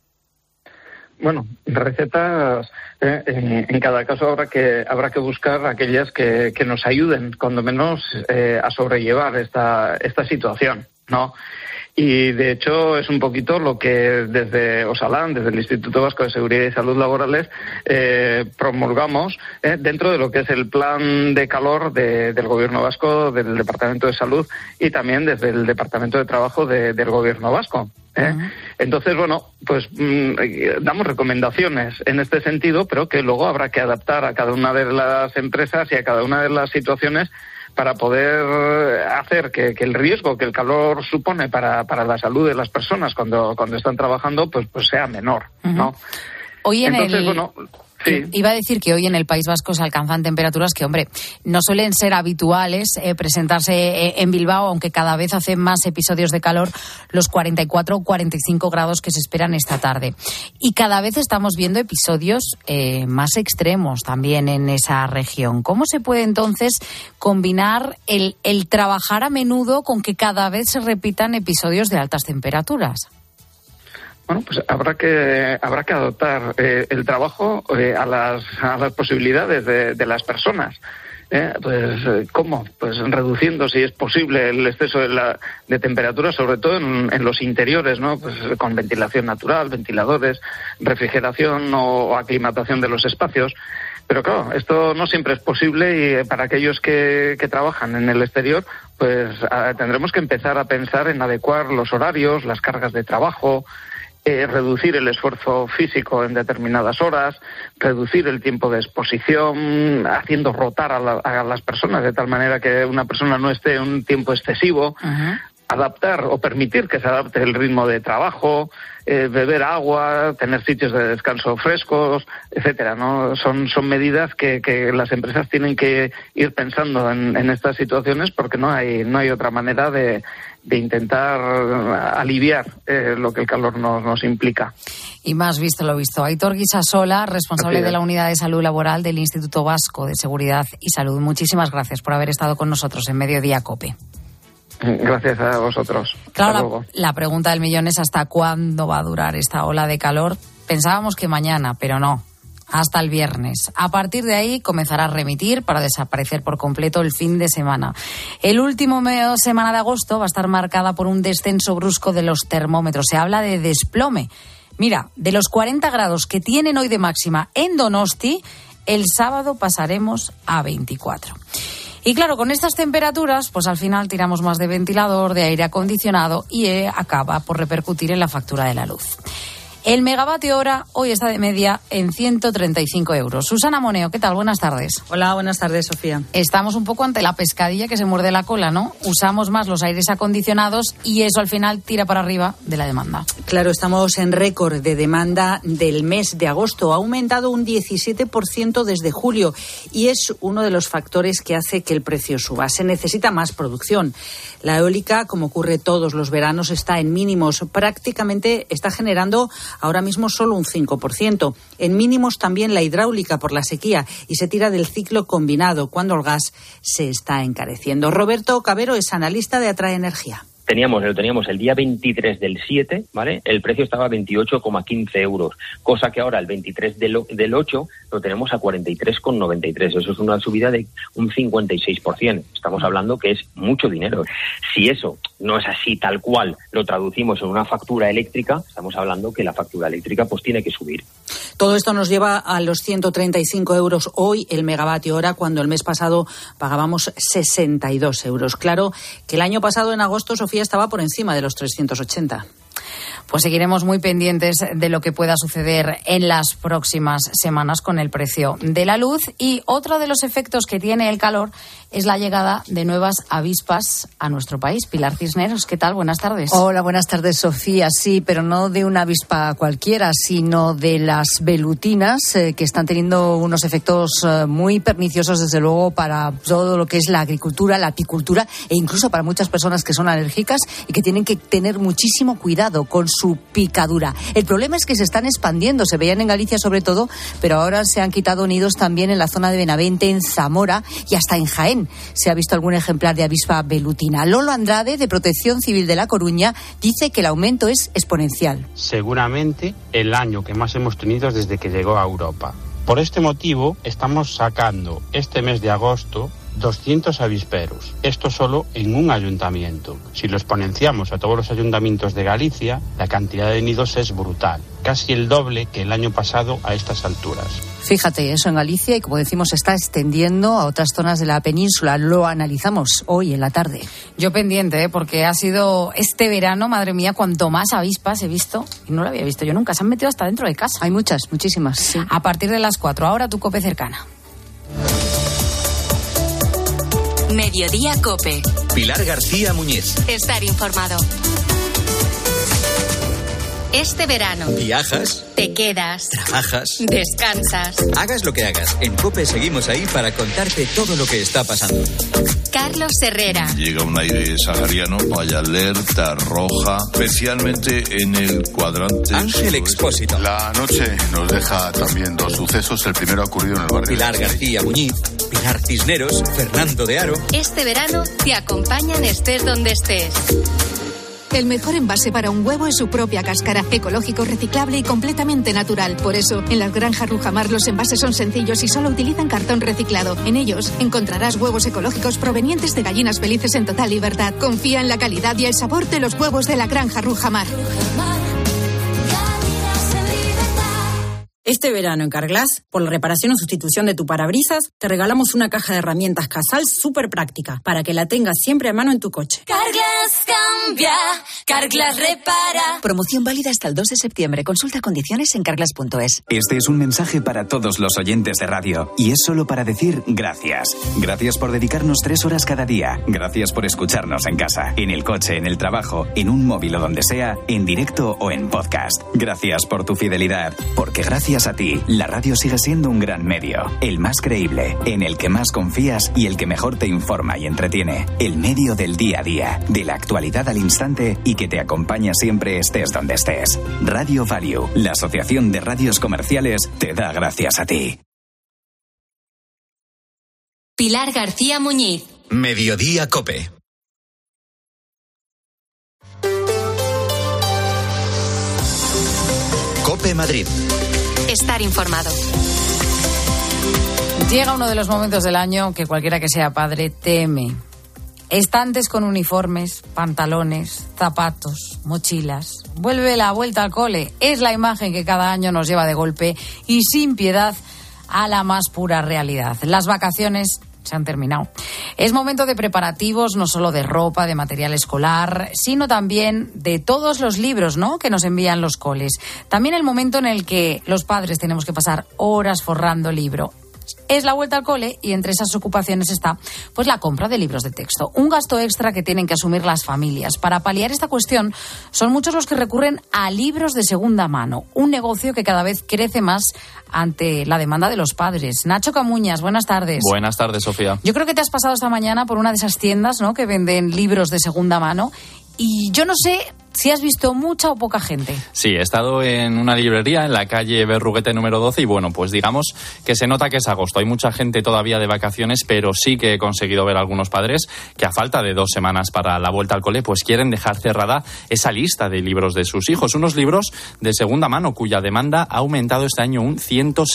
Bueno, recetas, en cada caso habrá que buscar aquellas que nos ayuden, cuando menos, a sobrellevar esta situación, ¿no? Y de hecho es un poquito lo que desde Osalan, desde el Instituto Vasco de Seguridad y Salud Laborales, promulgamos dentro de lo que es el plan de calor del Gobierno Vasco, del Departamento de Salud y también desde el Departamento de Trabajo del Gobierno Vasco. Entonces, bueno, pues damos recomendaciones en este sentido, pero que luego habrá que adaptar a cada una de las empresas y a cada una de las situaciones para poder hacer que el riesgo que el calor supone para la salud de las personas cuando están trabajando pues sea menor, ¿no? Hoy Entonces, bueno, sí. Iba a decir que hoy en el País Vasco se alcanzan temperaturas que, hombre, no suelen ser habituales presentarse en Bilbao, aunque cada vez hacen más episodios de calor, los 44 o 45 grados que se esperan esta tarde. Y cada vez estamos viendo episodios más extremos también en esa región. ¿Cómo se puede entonces combinar el trabajar a menudo con que cada vez se repitan episodios de altas temperaturas? Bueno, pues habrá que adaptar el trabajo a las posibilidades de las personas. Pues ¿cómo? Pues reduciendo, si es posible, el exceso de temperatura, sobre todo en los interiores, ¿no? Pues con ventilación natural, ventiladores, refrigeración o aclimatación de los espacios. Pero claro, esto no siempre es posible y para aquellos que trabajan en el exterior, pues tendremos que empezar a pensar en adecuar los horarios, las cargas de trabajo, reducir el esfuerzo físico en determinadas horas, reducir el tiempo de exposición, haciendo rotar a las personas de tal manera que una persona no esté un tiempo excesivo, adaptar o permitir que se adapte el ritmo de trabajo, beber agua, tener sitios de descanso frescos, etcétera, ¿no? Son medidas que las empresas tienen que ir pensando en estas situaciones porque no hay otra manera de intentar aliviar lo que el calor nos implica. Y más visto lo visto. Aitor Guisasola, responsable de la Unidad de Salud Laboral del Instituto Vasco de Seguridad y Salud. Muchísimas gracias por haber estado con nosotros en Mediodía COPE. Gracias a vosotros. Claro, la pregunta del millón es ¿hasta cuándo va a durar esta ola de calor? Pensábamos que mañana, pero no. Hasta el viernes. A partir de ahí comenzará a remitir para desaparecer por completo el fin de semana. El último semana de agosto va a estar marcada por un descenso brusco de los termómetros. Se habla de desplome. Mira, de los 40 grados que tienen hoy de máxima en Donosti, el sábado pasaremos a 24. Y claro, con estas temperaturas, pues al final tiramos más de ventilador, de aire acondicionado y acaba por repercutir en la factura de la luz. El megavatio hora hoy está de media en 135 euros. Susana Moneo, ¿qué tal? Buenas tardes. Hola, buenas tardes, Sofía. Estamos un poco ante la pescadilla que se muerde la cola, ¿no? Usamos más los aires acondicionados y eso al final tira para arriba de la demanda. Claro, estamos en récord de demanda del mes de agosto. Ha aumentado un 17% desde julio y es uno de los factores que hace que el precio suba. Se necesita más producción. La eólica, como ocurre todos los veranos, está en mínimos. Prácticamente está generando ahora mismo solo un 5%. En mínimos también la hidráulica por la sequía y se tira del ciclo combinado cuando el gas se está encareciendo. Roberto Cabero es analista de Atrae Energía. Lo teníamos el día 23 del 7, ¿vale? El precio estaba a 28,15 euros, cosa que ahora el 23 del 8 lo tenemos a 43,93. Eso es una subida de un 56%. Estamos hablando que es mucho dinero. Si eso no es así tal cual lo traducimos en una factura eléctrica, estamos hablando que la factura eléctrica pues tiene que subir. Todo esto nos lleva a los 135 euros hoy el megavatio hora, cuando el mes pasado pagábamos 62 euros. Claro que el año pasado en agosto, Sofía, estaba por encima de los 380. Pues seguiremos muy pendientes de lo que pueda suceder en las próximas semanas con el precio de la luz. Y otro de los efectos que tiene el calor es la llegada de nuevas avispas a nuestro país. Pilar Cisneros, ¿qué tal? Buenas tardes. Hola, buenas tardes, Sofía. Sí, pero no de una avispa cualquiera, sino de las velutinas, que están teniendo unos efectos muy perniciosos, desde luego, para todo lo que es la agricultura, la apicultura e incluso para muchas personas que son alérgicas y que tienen que tener muchísimo cuidado con su picadura. El problema es que se están expandiendo, se veían en Galicia sobre todo, pero ahora se han quitado nidos también en la zona de Benavente, en Zamora y hasta en Jaén. Se ha visto algún ejemplar de avispa velutina. Lolo Andrade, de Protección Civil de La Coruña, dice que el aumento es exponencial. Seguramente el año que más hemos tenido desde que llegó a Europa. Por este motivo estamos sacando este mes de agosto 200 avisperos, esto solo en un ayuntamiento. Si lo exponenciamos a todos los ayuntamientos de Galicia, la cantidad de nidos es brutal, casi el doble que el año pasado a estas alturas. Fíjate, eso en Galicia, y como decimos, se está extendiendo a otras zonas de la península. Lo analizamos hoy en la tarde. Yo pendiente, porque ha sido este verano, madre mía, cuanto más avispas he visto, y no lo había visto yo nunca, se han metido hasta dentro de casa. Hay muchas, muchísimas, sí. A partir de las 4, ahora tu COPE cercana. Mediodía COPE. Pilar García Muñiz. Estar informado. Este verano. ¿Viajas? Te quedas. ¿Trabajas? Descansas. Hagas lo que hagas, en COPE seguimos ahí para contarte todo lo que está pasando. Carlos Herrera. Llega un aire sahariano, hay alerta roja, especialmente en el cuadrante. Ángel Expósito. La noche nos deja también dos sucesos. El primero ha ocurrido en el barrio. Pilar García Muñiz, Pilar Cisneros, Fernando de Aro. Este verano te acompañan estés donde estés. El mejor envase para un huevo es su propia cáscara, ecológico, reciclable y completamente natural. Por eso, en las granjas Rujamar los envases son sencillos y solo utilizan cartón reciclado. En ellos encontrarás huevos ecológicos provenientes de gallinas felices en total libertad. Confía en la calidad y el sabor de los huevos de la granja Rujamar. Este verano en Carglass, por la reparación o sustitución de tu parabrisas, te regalamos una caja de herramientas Casal súper práctica para que la tengas siempre a mano en tu coche. Carglass cambia, Carglass repara. Promoción válida hasta el 2 de septiembre. Consulta condiciones en carglass.es. Este es un mensaje para todos los oyentes de radio y es solo para decir gracias. Gracias por dedicarnos 3 horas cada día. Gracias por escucharnos en casa, en el coche, en el trabajo, en un móvil o donde sea, en directo o en podcast. Gracias por tu fidelidad, porque gracias a ti, la radio sigue siendo un gran medio, el más creíble, en el que más confías y el que mejor te informa y entretiene. El medio del día a día, de la actualidad al instante y que te acompaña siempre estés donde estés. Radio Value, la Asociación de Radios Comerciales, te da gracias a ti. Pilar García Muñiz. Mediodía COPE. COPE Madrid. Estar informado. Llega uno de los momentos del año que cualquiera que sea padre teme. Estantes con uniformes, pantalones, zapatos, mochilas. Vuelve la vuelta al cole. Es la imagen que cada año nos lleva de golpe y sin piedad a la más pura realidad. Las vacaciones se han terminado. Es momento de preparativos, no solo de ropa, de material escolar, sino también de todos los libros, ¿no?, que nos envían los coles. También el momento en el que los padres tenemos que pasar horas forrando libro. Es la vuelta al cole y entre esas ocupaciones está pues la compra de libros de texto. Un gasto extra que tienen que asumir las familias. Para paliar esta cuestión, son muchos los que recurren a libros de segunda mano. Un negocio que cada vez crece más ante la demanda de los padres. Nacho Camuñas, buenas tardes. Buenas tardes, Sofía. Yo creo que te has pasado esta mañana por una de esas tiendas, ¿no?, que venden libros de segunda mano. Y yo no sé si has visto mucha o poca gente. Sí, he estado en una librería en la calle Berruguete número 12 y bueno, pues digamos que se nota que es agosto. Hay mucha gente todavía de vacaciones, pero sí que he conseguido ver a algunos padres que a falta de 2 semanas para la vuelta al cole, pues quieren dejar cerrada esa lista de libros de sus hijos. Unos libros de segunda mano cuya demanda ha aumentado este año un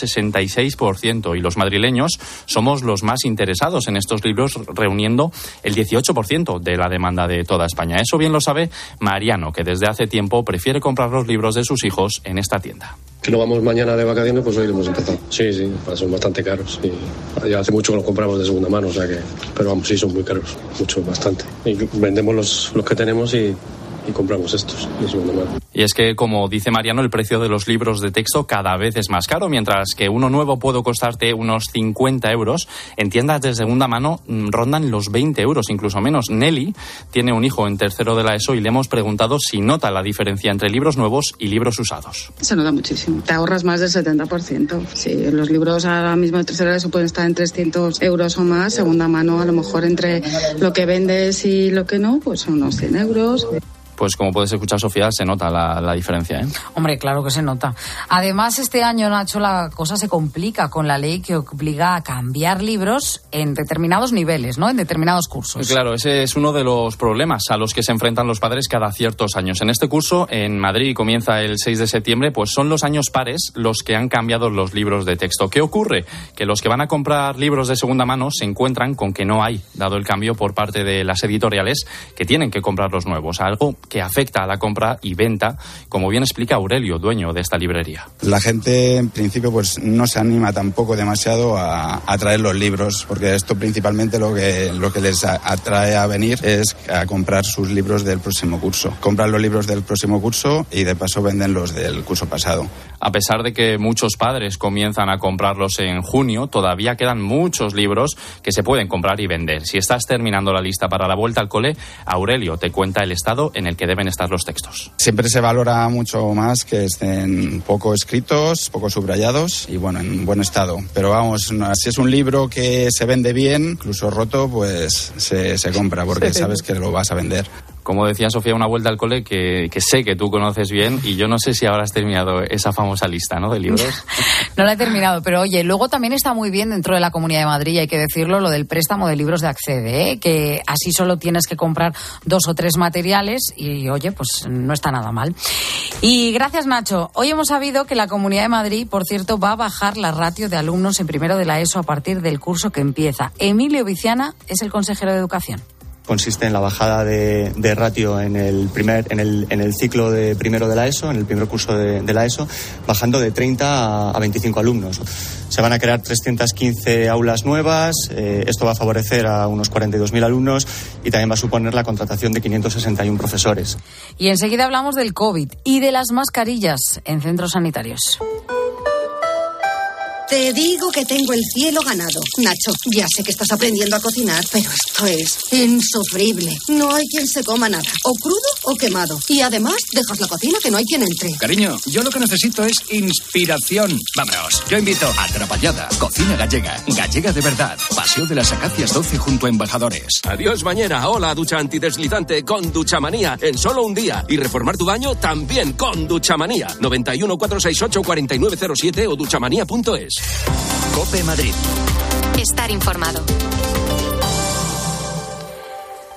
166% y los madrileños somos los más interesados en estos libros, reuniendo el 18% de la demanda de toda España. Eso bien lo sabe Mariano, que desde hace tiempo prefiere comprar los libros de sus hijos en esta tienda. Que no vamos mañana de vacaciones, pues hoy lo hemos empezado. Sí, son bastante caros. Y ya hace mucho que los compramos de segunda mano, o sea que... Pero vamos, sí, son muy caros, mucho, bastante. Y vendemos los que tenemos y compramos estos de segunda mano. Y es que, como dice Mariano, el precio de los libros de texto cada vez es más caro, mientras que uno nuevo puede costarte unos 50 euros. En tiendas de segunda mano rondan los 20 euros, incluso menos. Nelly tiene un hijo en tercero de la ESO y le hemos preguntado si nota la diferencia entre libros nuevos y libros usados. Se nota muchísimo. Te ahorras más del 70%. Sí, los libros ahora mismo de tercero de la ESO pueden estar en 300 euros o más. Segunda mano, a lo mejor entre lo que vendes y lo que no, pues son unos 100 euros. Pues como puedes escuchar, Sofía, se nota la diferencia, ¿eh? Hombre, claro que se nota. Además, este año, Nacho, la cosa se complica con la ley que obliga a cambiar libros en determinados niveles, ¿no?, en determinados cursos. Claro, ese es uno de los problemas a los que se enfrentan los padres cada ciertos años. En este curso, en Madrid, comienza el 6 de septiembre, pues son los años pares los que han cambiado los libros de texto. ¿Qué ocurre? Que los que van a comprar libros de segunda mano se encuentran con que no hay, dado el cambio por parte de las editoriales, que tienen que comprar los nuevos, algo que afecta a la compra y venta, como bien explica Aurelio, dueño de esta librería. La gente, en principio, pues no se anima tampoco demasiado a traer los libros, porque esto principalmente lo que les atrae a venir es a comprar sus libros del próximo curso. Compran los libros del próximo curso y de paso venden los del curso pasado. A pesar de que muchos padres comienzan a comprarlos en junio, todavía quedan muchos libros que se pueden comprar y vender. Si estás terminando la lista para la vuelta al cole, Aurelio te cuenta el estado en el que deben estar los textos. Siempre se valora mucho más que estén poco escritos, poco subrayados y bueno, en buen estado. Pero vamos, si es un libro que se vende bien, incluso roto, pues se compra porque sabes que lo vas a vender. Como decía Sofía, una vuelta al cole que sé que tú conoces bien y yo no sé si ahora has terminado esa famosa lista, ¿no?, de libros. No la he terminado, pero oye, luego también está muy bien dentro de la Comunidad de Madrid, hay que decirlo, lo del préstamo de libros de Accede, ¿eh?, que así solo tienes que comprar 2 o 3 materiales y oye, pues no está nada mal. Y gracias, Nacho. Hoy hemos sabido que la Comunidad de Madrid, por cierto, va a bajar la ratio de alumnos en primero de la ESO a partir del curso que empieza. Emilio Viciana es el consejero de Educación. Consiste en la bajada de ratio en el ciclo de primero de la ESO, en el primer curso de la ESO, bajando de 30 a 25 alumnos. Se van a crear 315 aulas nuevas, esto va a favorecer a unos 42.000 alumnos y también va a suponer la contratación de 561 profesores. Y enseguida hablamos del COVID y de las mascarillas en centros sanitarios. Te digo que tengo el cielo ganado. Nacho, ya sé que estás aprendiendo a cocinar, pero esto es insufrible. No hay quien se coma nada, o crudo o quemado. Y además, dejas la cocina que no hay quien entre. Cariño, yo lo que necesito es inspiración. Vámonos, yo invito a Atrapallada, cocina gallega, gallega de verdad. Paseo de las Acacias 12 junto a Embajadores. Adiós bañera, hola ducha antideslizante con Duchamanía en solo un día. Y reformar tu baño también con Duchamanía. 91 468 4907 o duchamanía.es. COPE Madrid. Estar informado.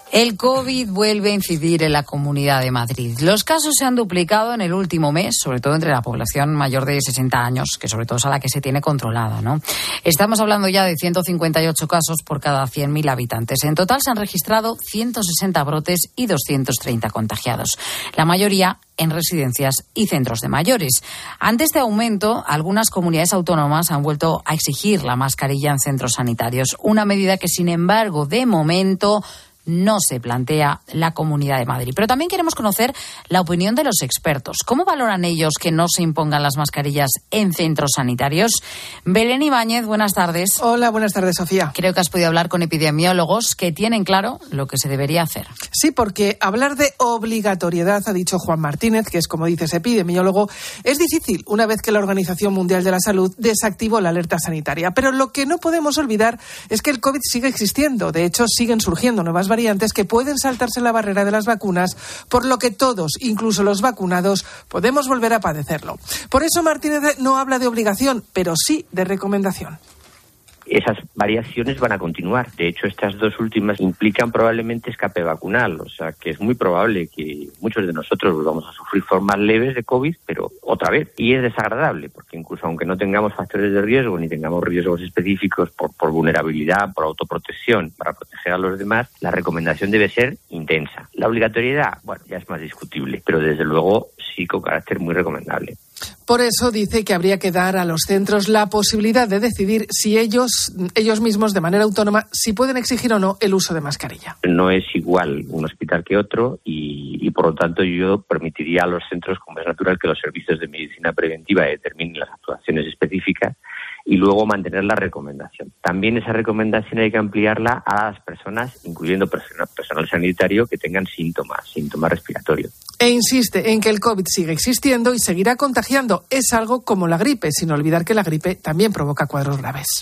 El COVID vuelve a incidir en la Comunidad de Madrid. Los casos se han duplicado en el último mes, sobre todo entre la población mayor de 60 años, que sobre todo es a la que se tiene controlada, ¿no? Estamos hablando ya de 158 casos por cada 100.000 habitantes. En total se han registrado 160 brotes y 230 contagiados. La mayoría en residencias y centros de mayores. Ante este aumento, algunas comunidades autónomas han vuelto a exigir la mascarilla en centros sanitarios, una medida que, sin embargo, de momento no se plantea la Comunidad de Madrid. Pero también queremos conocer la opinión de los expertos. ¿Cómo valoran ellos que no se impongan las mascarillas en centros sanitarios? Belén Ibáñez, buenas tardes. Hola, buenas tardes, Sofía. Creo que has podido hablar con epidemiólogos que tienen claro lo que se debería hacer. Sí, porque hablar de obligatoriedad, ha dicho Juan Martínez, que es, como dices, epidemiólogo, es difícil una vez que la Organización Mundial de la Salud desactivó la alerta sanitaria. Pero lo que no podemos olvidar es que el COVID sigue existiendo. De hecho, siguen surgiendo nuevas variantes que pueden saltarse la barrera de las vacunas, por lo que todos, incluso los vacunados, podemos volver a padecerlo. Por eso Martínez no habla de obligación, pero sí de recomendación. Esas variaciones van a continuar. De hecho, estas dos últimas implican probablemente escape vacunal. O sea, que es muy probable que muchos de nosotros vamos a sufrir formas leves de COVID, pero otra vez. Y es desagradable, porque incluso aunque no tengamos factores de riesgo ni tengamos riesgos específicos por vulnerabilidad, por autoprotección, para proteger a los demás, la recomendación debe ser intensa. La obligatoriedad, bueno, ya es más discutible, pero desde luego sí con carácter muy recomendable. Por eso dice que habría que dar a los centros la posibilidad de decidir si ellos mismos, de manera autónoma, si pueden exigir o no el uso de mascarilla. No es igual un hospital que otro y por lo tanto yo permitiría a los centros, como es natural, que los servicios de medicina preventiva determinen las actuaciones específicas y luego mantener la recomendación. También esa recomendación hay que ampliarla a las personas, incluyendo personal sanitario, que tengan síntomas respiratorios. E insiste en que el COVID sigue existiendo y seguirá contagiando. Es algo como la gripe, sin olvidar que la gripe también provoca cuadros graves.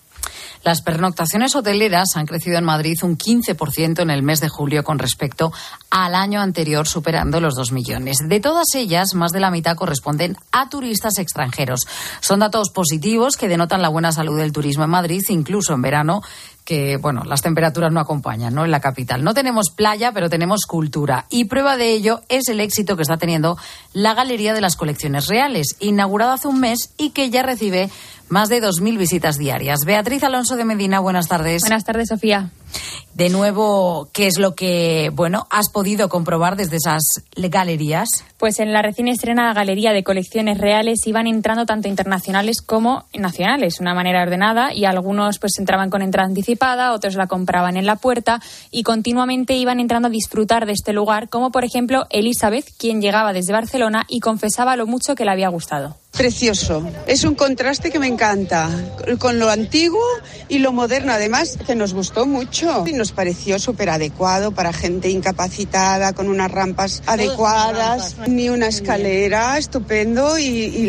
Las pernoctaciones hoteleras han crecido en Madrid un 15% en el mes de julio con respecto al año anterior, superando los 2 millones. De todas ellas, más de la mitad corresponden a turistas extranjeros. Son datos positivos que denotan la buena salud del turismo en Madrid, incluso en verano, que, bueno, las temperaturas no acompañan, ¿no?, en la capital. No tenemos playa, pero tenemos cultura. Y prueba de ello es el éxito que está teniendo la Galería de las Colecciones Reales, inaugurada hace un mes y que ya recibe más de 2.000 visitas diarias. Beatriz Alonso de Medina, buenas tardes. Buenas tardes, Sofía. De nuevo, ¿qué es lo que, has podido comprobar desde esas galerías? Pues en la recién estrenada Galería de Colecciones Reales iban entrando tanto internacionales como nacionales, de una manera ordenada, y algunos pues entraban con entrada anticipada, otros la compraban en la puerta y continuamente iban entrando a disfrutar de este lugar, como por ejemplo Elizabeth, quien llegaba desde Barcelona y confesaba lo mucho que le había gustado. Precioso, es un contraste que me encanta, con lo antiguo y lo moderno, además que nos gustó mucho y nos pareció súper adecuado para gente incapacitada, con unas rampas adecuadas, ni una escalera, estupendo y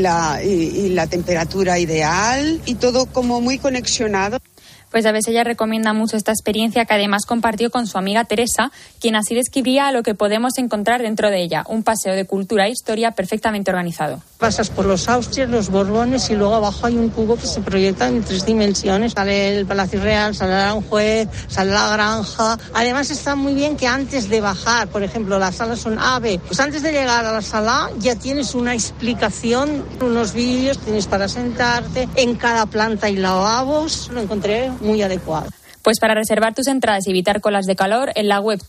la temperatura ideal y todo como muy conexionado. Pues a veces ella recomienda mucho esta experiencia, que además compartió con su amiga Teresa, quien así describía lo que podemos encontrar dentro de ella: un paseo de cultura e historia perfectamente organizado. Pasas por los Austrias, los Borbones y luego abajo hay un cubo que se proyecta en 3 dimensiones. Sale el Palacio Real, sale Aranjuez, sale la Granja. Además está muy bien que antes de bajar, por ejemplo, las salas son A, B, pues antes de llegar a la sala ya tienes una explicación, unos vídeos, tienes para sentarte. En cada planta hay lavabos. Lo encontré muy adecuado. Pues para reservar tus entradas y evitar colas de calor, en la web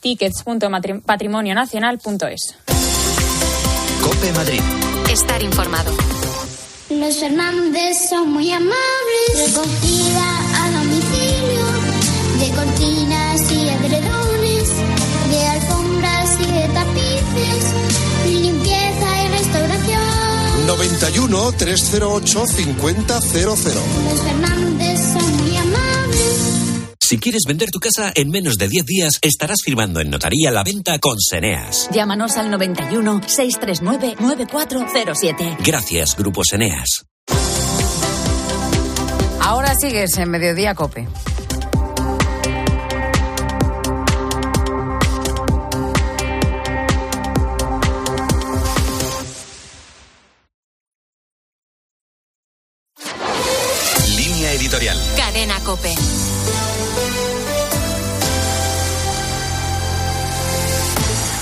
tickets.patrimonionacional.es. COPE Madrid. Estar informado. Los Fernández son muy amables. Recogida a domicilio de cortinas y edredones, de alfombras y de tapices, limpieza y restauración. 91 308 5000. Los Fernández son muy amables. Si quieres vender tu casa en menos de 10 días, estarás firmando en notaría la venta con Seneas. Llámanos al 91 639 9407. Gracias, Grupo Seneas. Ahora sigues en Mediodía COPE. Línea editorial. 2. Cadena COPE.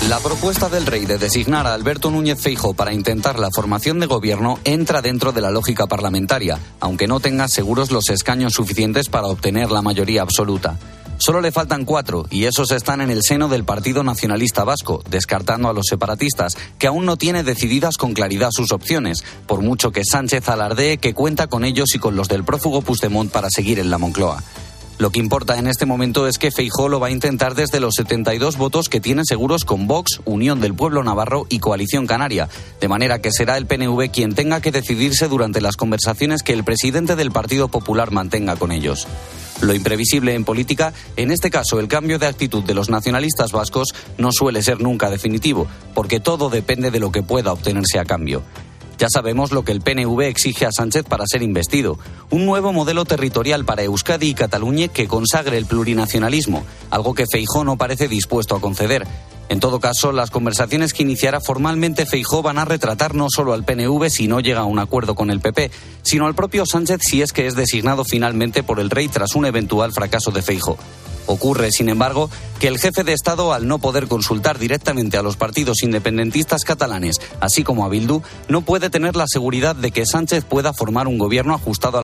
La propuesta del Rey de designar a Alberto Núñez Feijóo para intentar la formación de gobierno entra dentro de la lógica parlamentaria, aunque no tenga seguros los escaños suficientes para obtener la mayoría absoluta. Solo le faltan 4 y esos están en el seno del Partido Nacionalista Vasco, descartando a los separatistas, que aún no tiene decididas con claridad sus opciones, por mucho que Sánchez alardee que cuenta con ellos y con los del prófugo Puigdemont para seguir en la Moncloa. Lo que importa en este momento es que Feijóo lo va a intentar desde los 72 votos que tiene seguros con Vox, Unión del Pueblo Navarro y Coalición Canaria, de manera que será el PNV quien tenga que decidirse durante las conversaciones que el presidente del Partido Popular mantenga con ellos. Lo imprevisible en política, en este caso el cambio de actitud de los nacionalistas vascos, no suele ser nunca definitivo, porque todo depende de lo que pueda obtenerse a cambio. Ya sabemos lo que el PNV exige a Sánchez para ser investido. Un nuevo modelo territorial para Euskadi y Cataluña que consagre el plurinacionalismo, algo que Feijóo no parece dispuesto a conceder. En todo caso, las conversaciones que iniciará formalmente Feijóo van a retratar no solo al PNV si no llega a un acuerdo con el PP, sino al propio Sánchez si es que es designado finalmente por el Rey tras un eventual fracaso de Feijóo. Ocurre, sin embargo, que el jefe de Estado, al no poder consultar directamente a los partidos independentistas catalanes, así como a Bildu, no puede tener la seguridad de que Sánchez pueda formar un gobierno ajustado a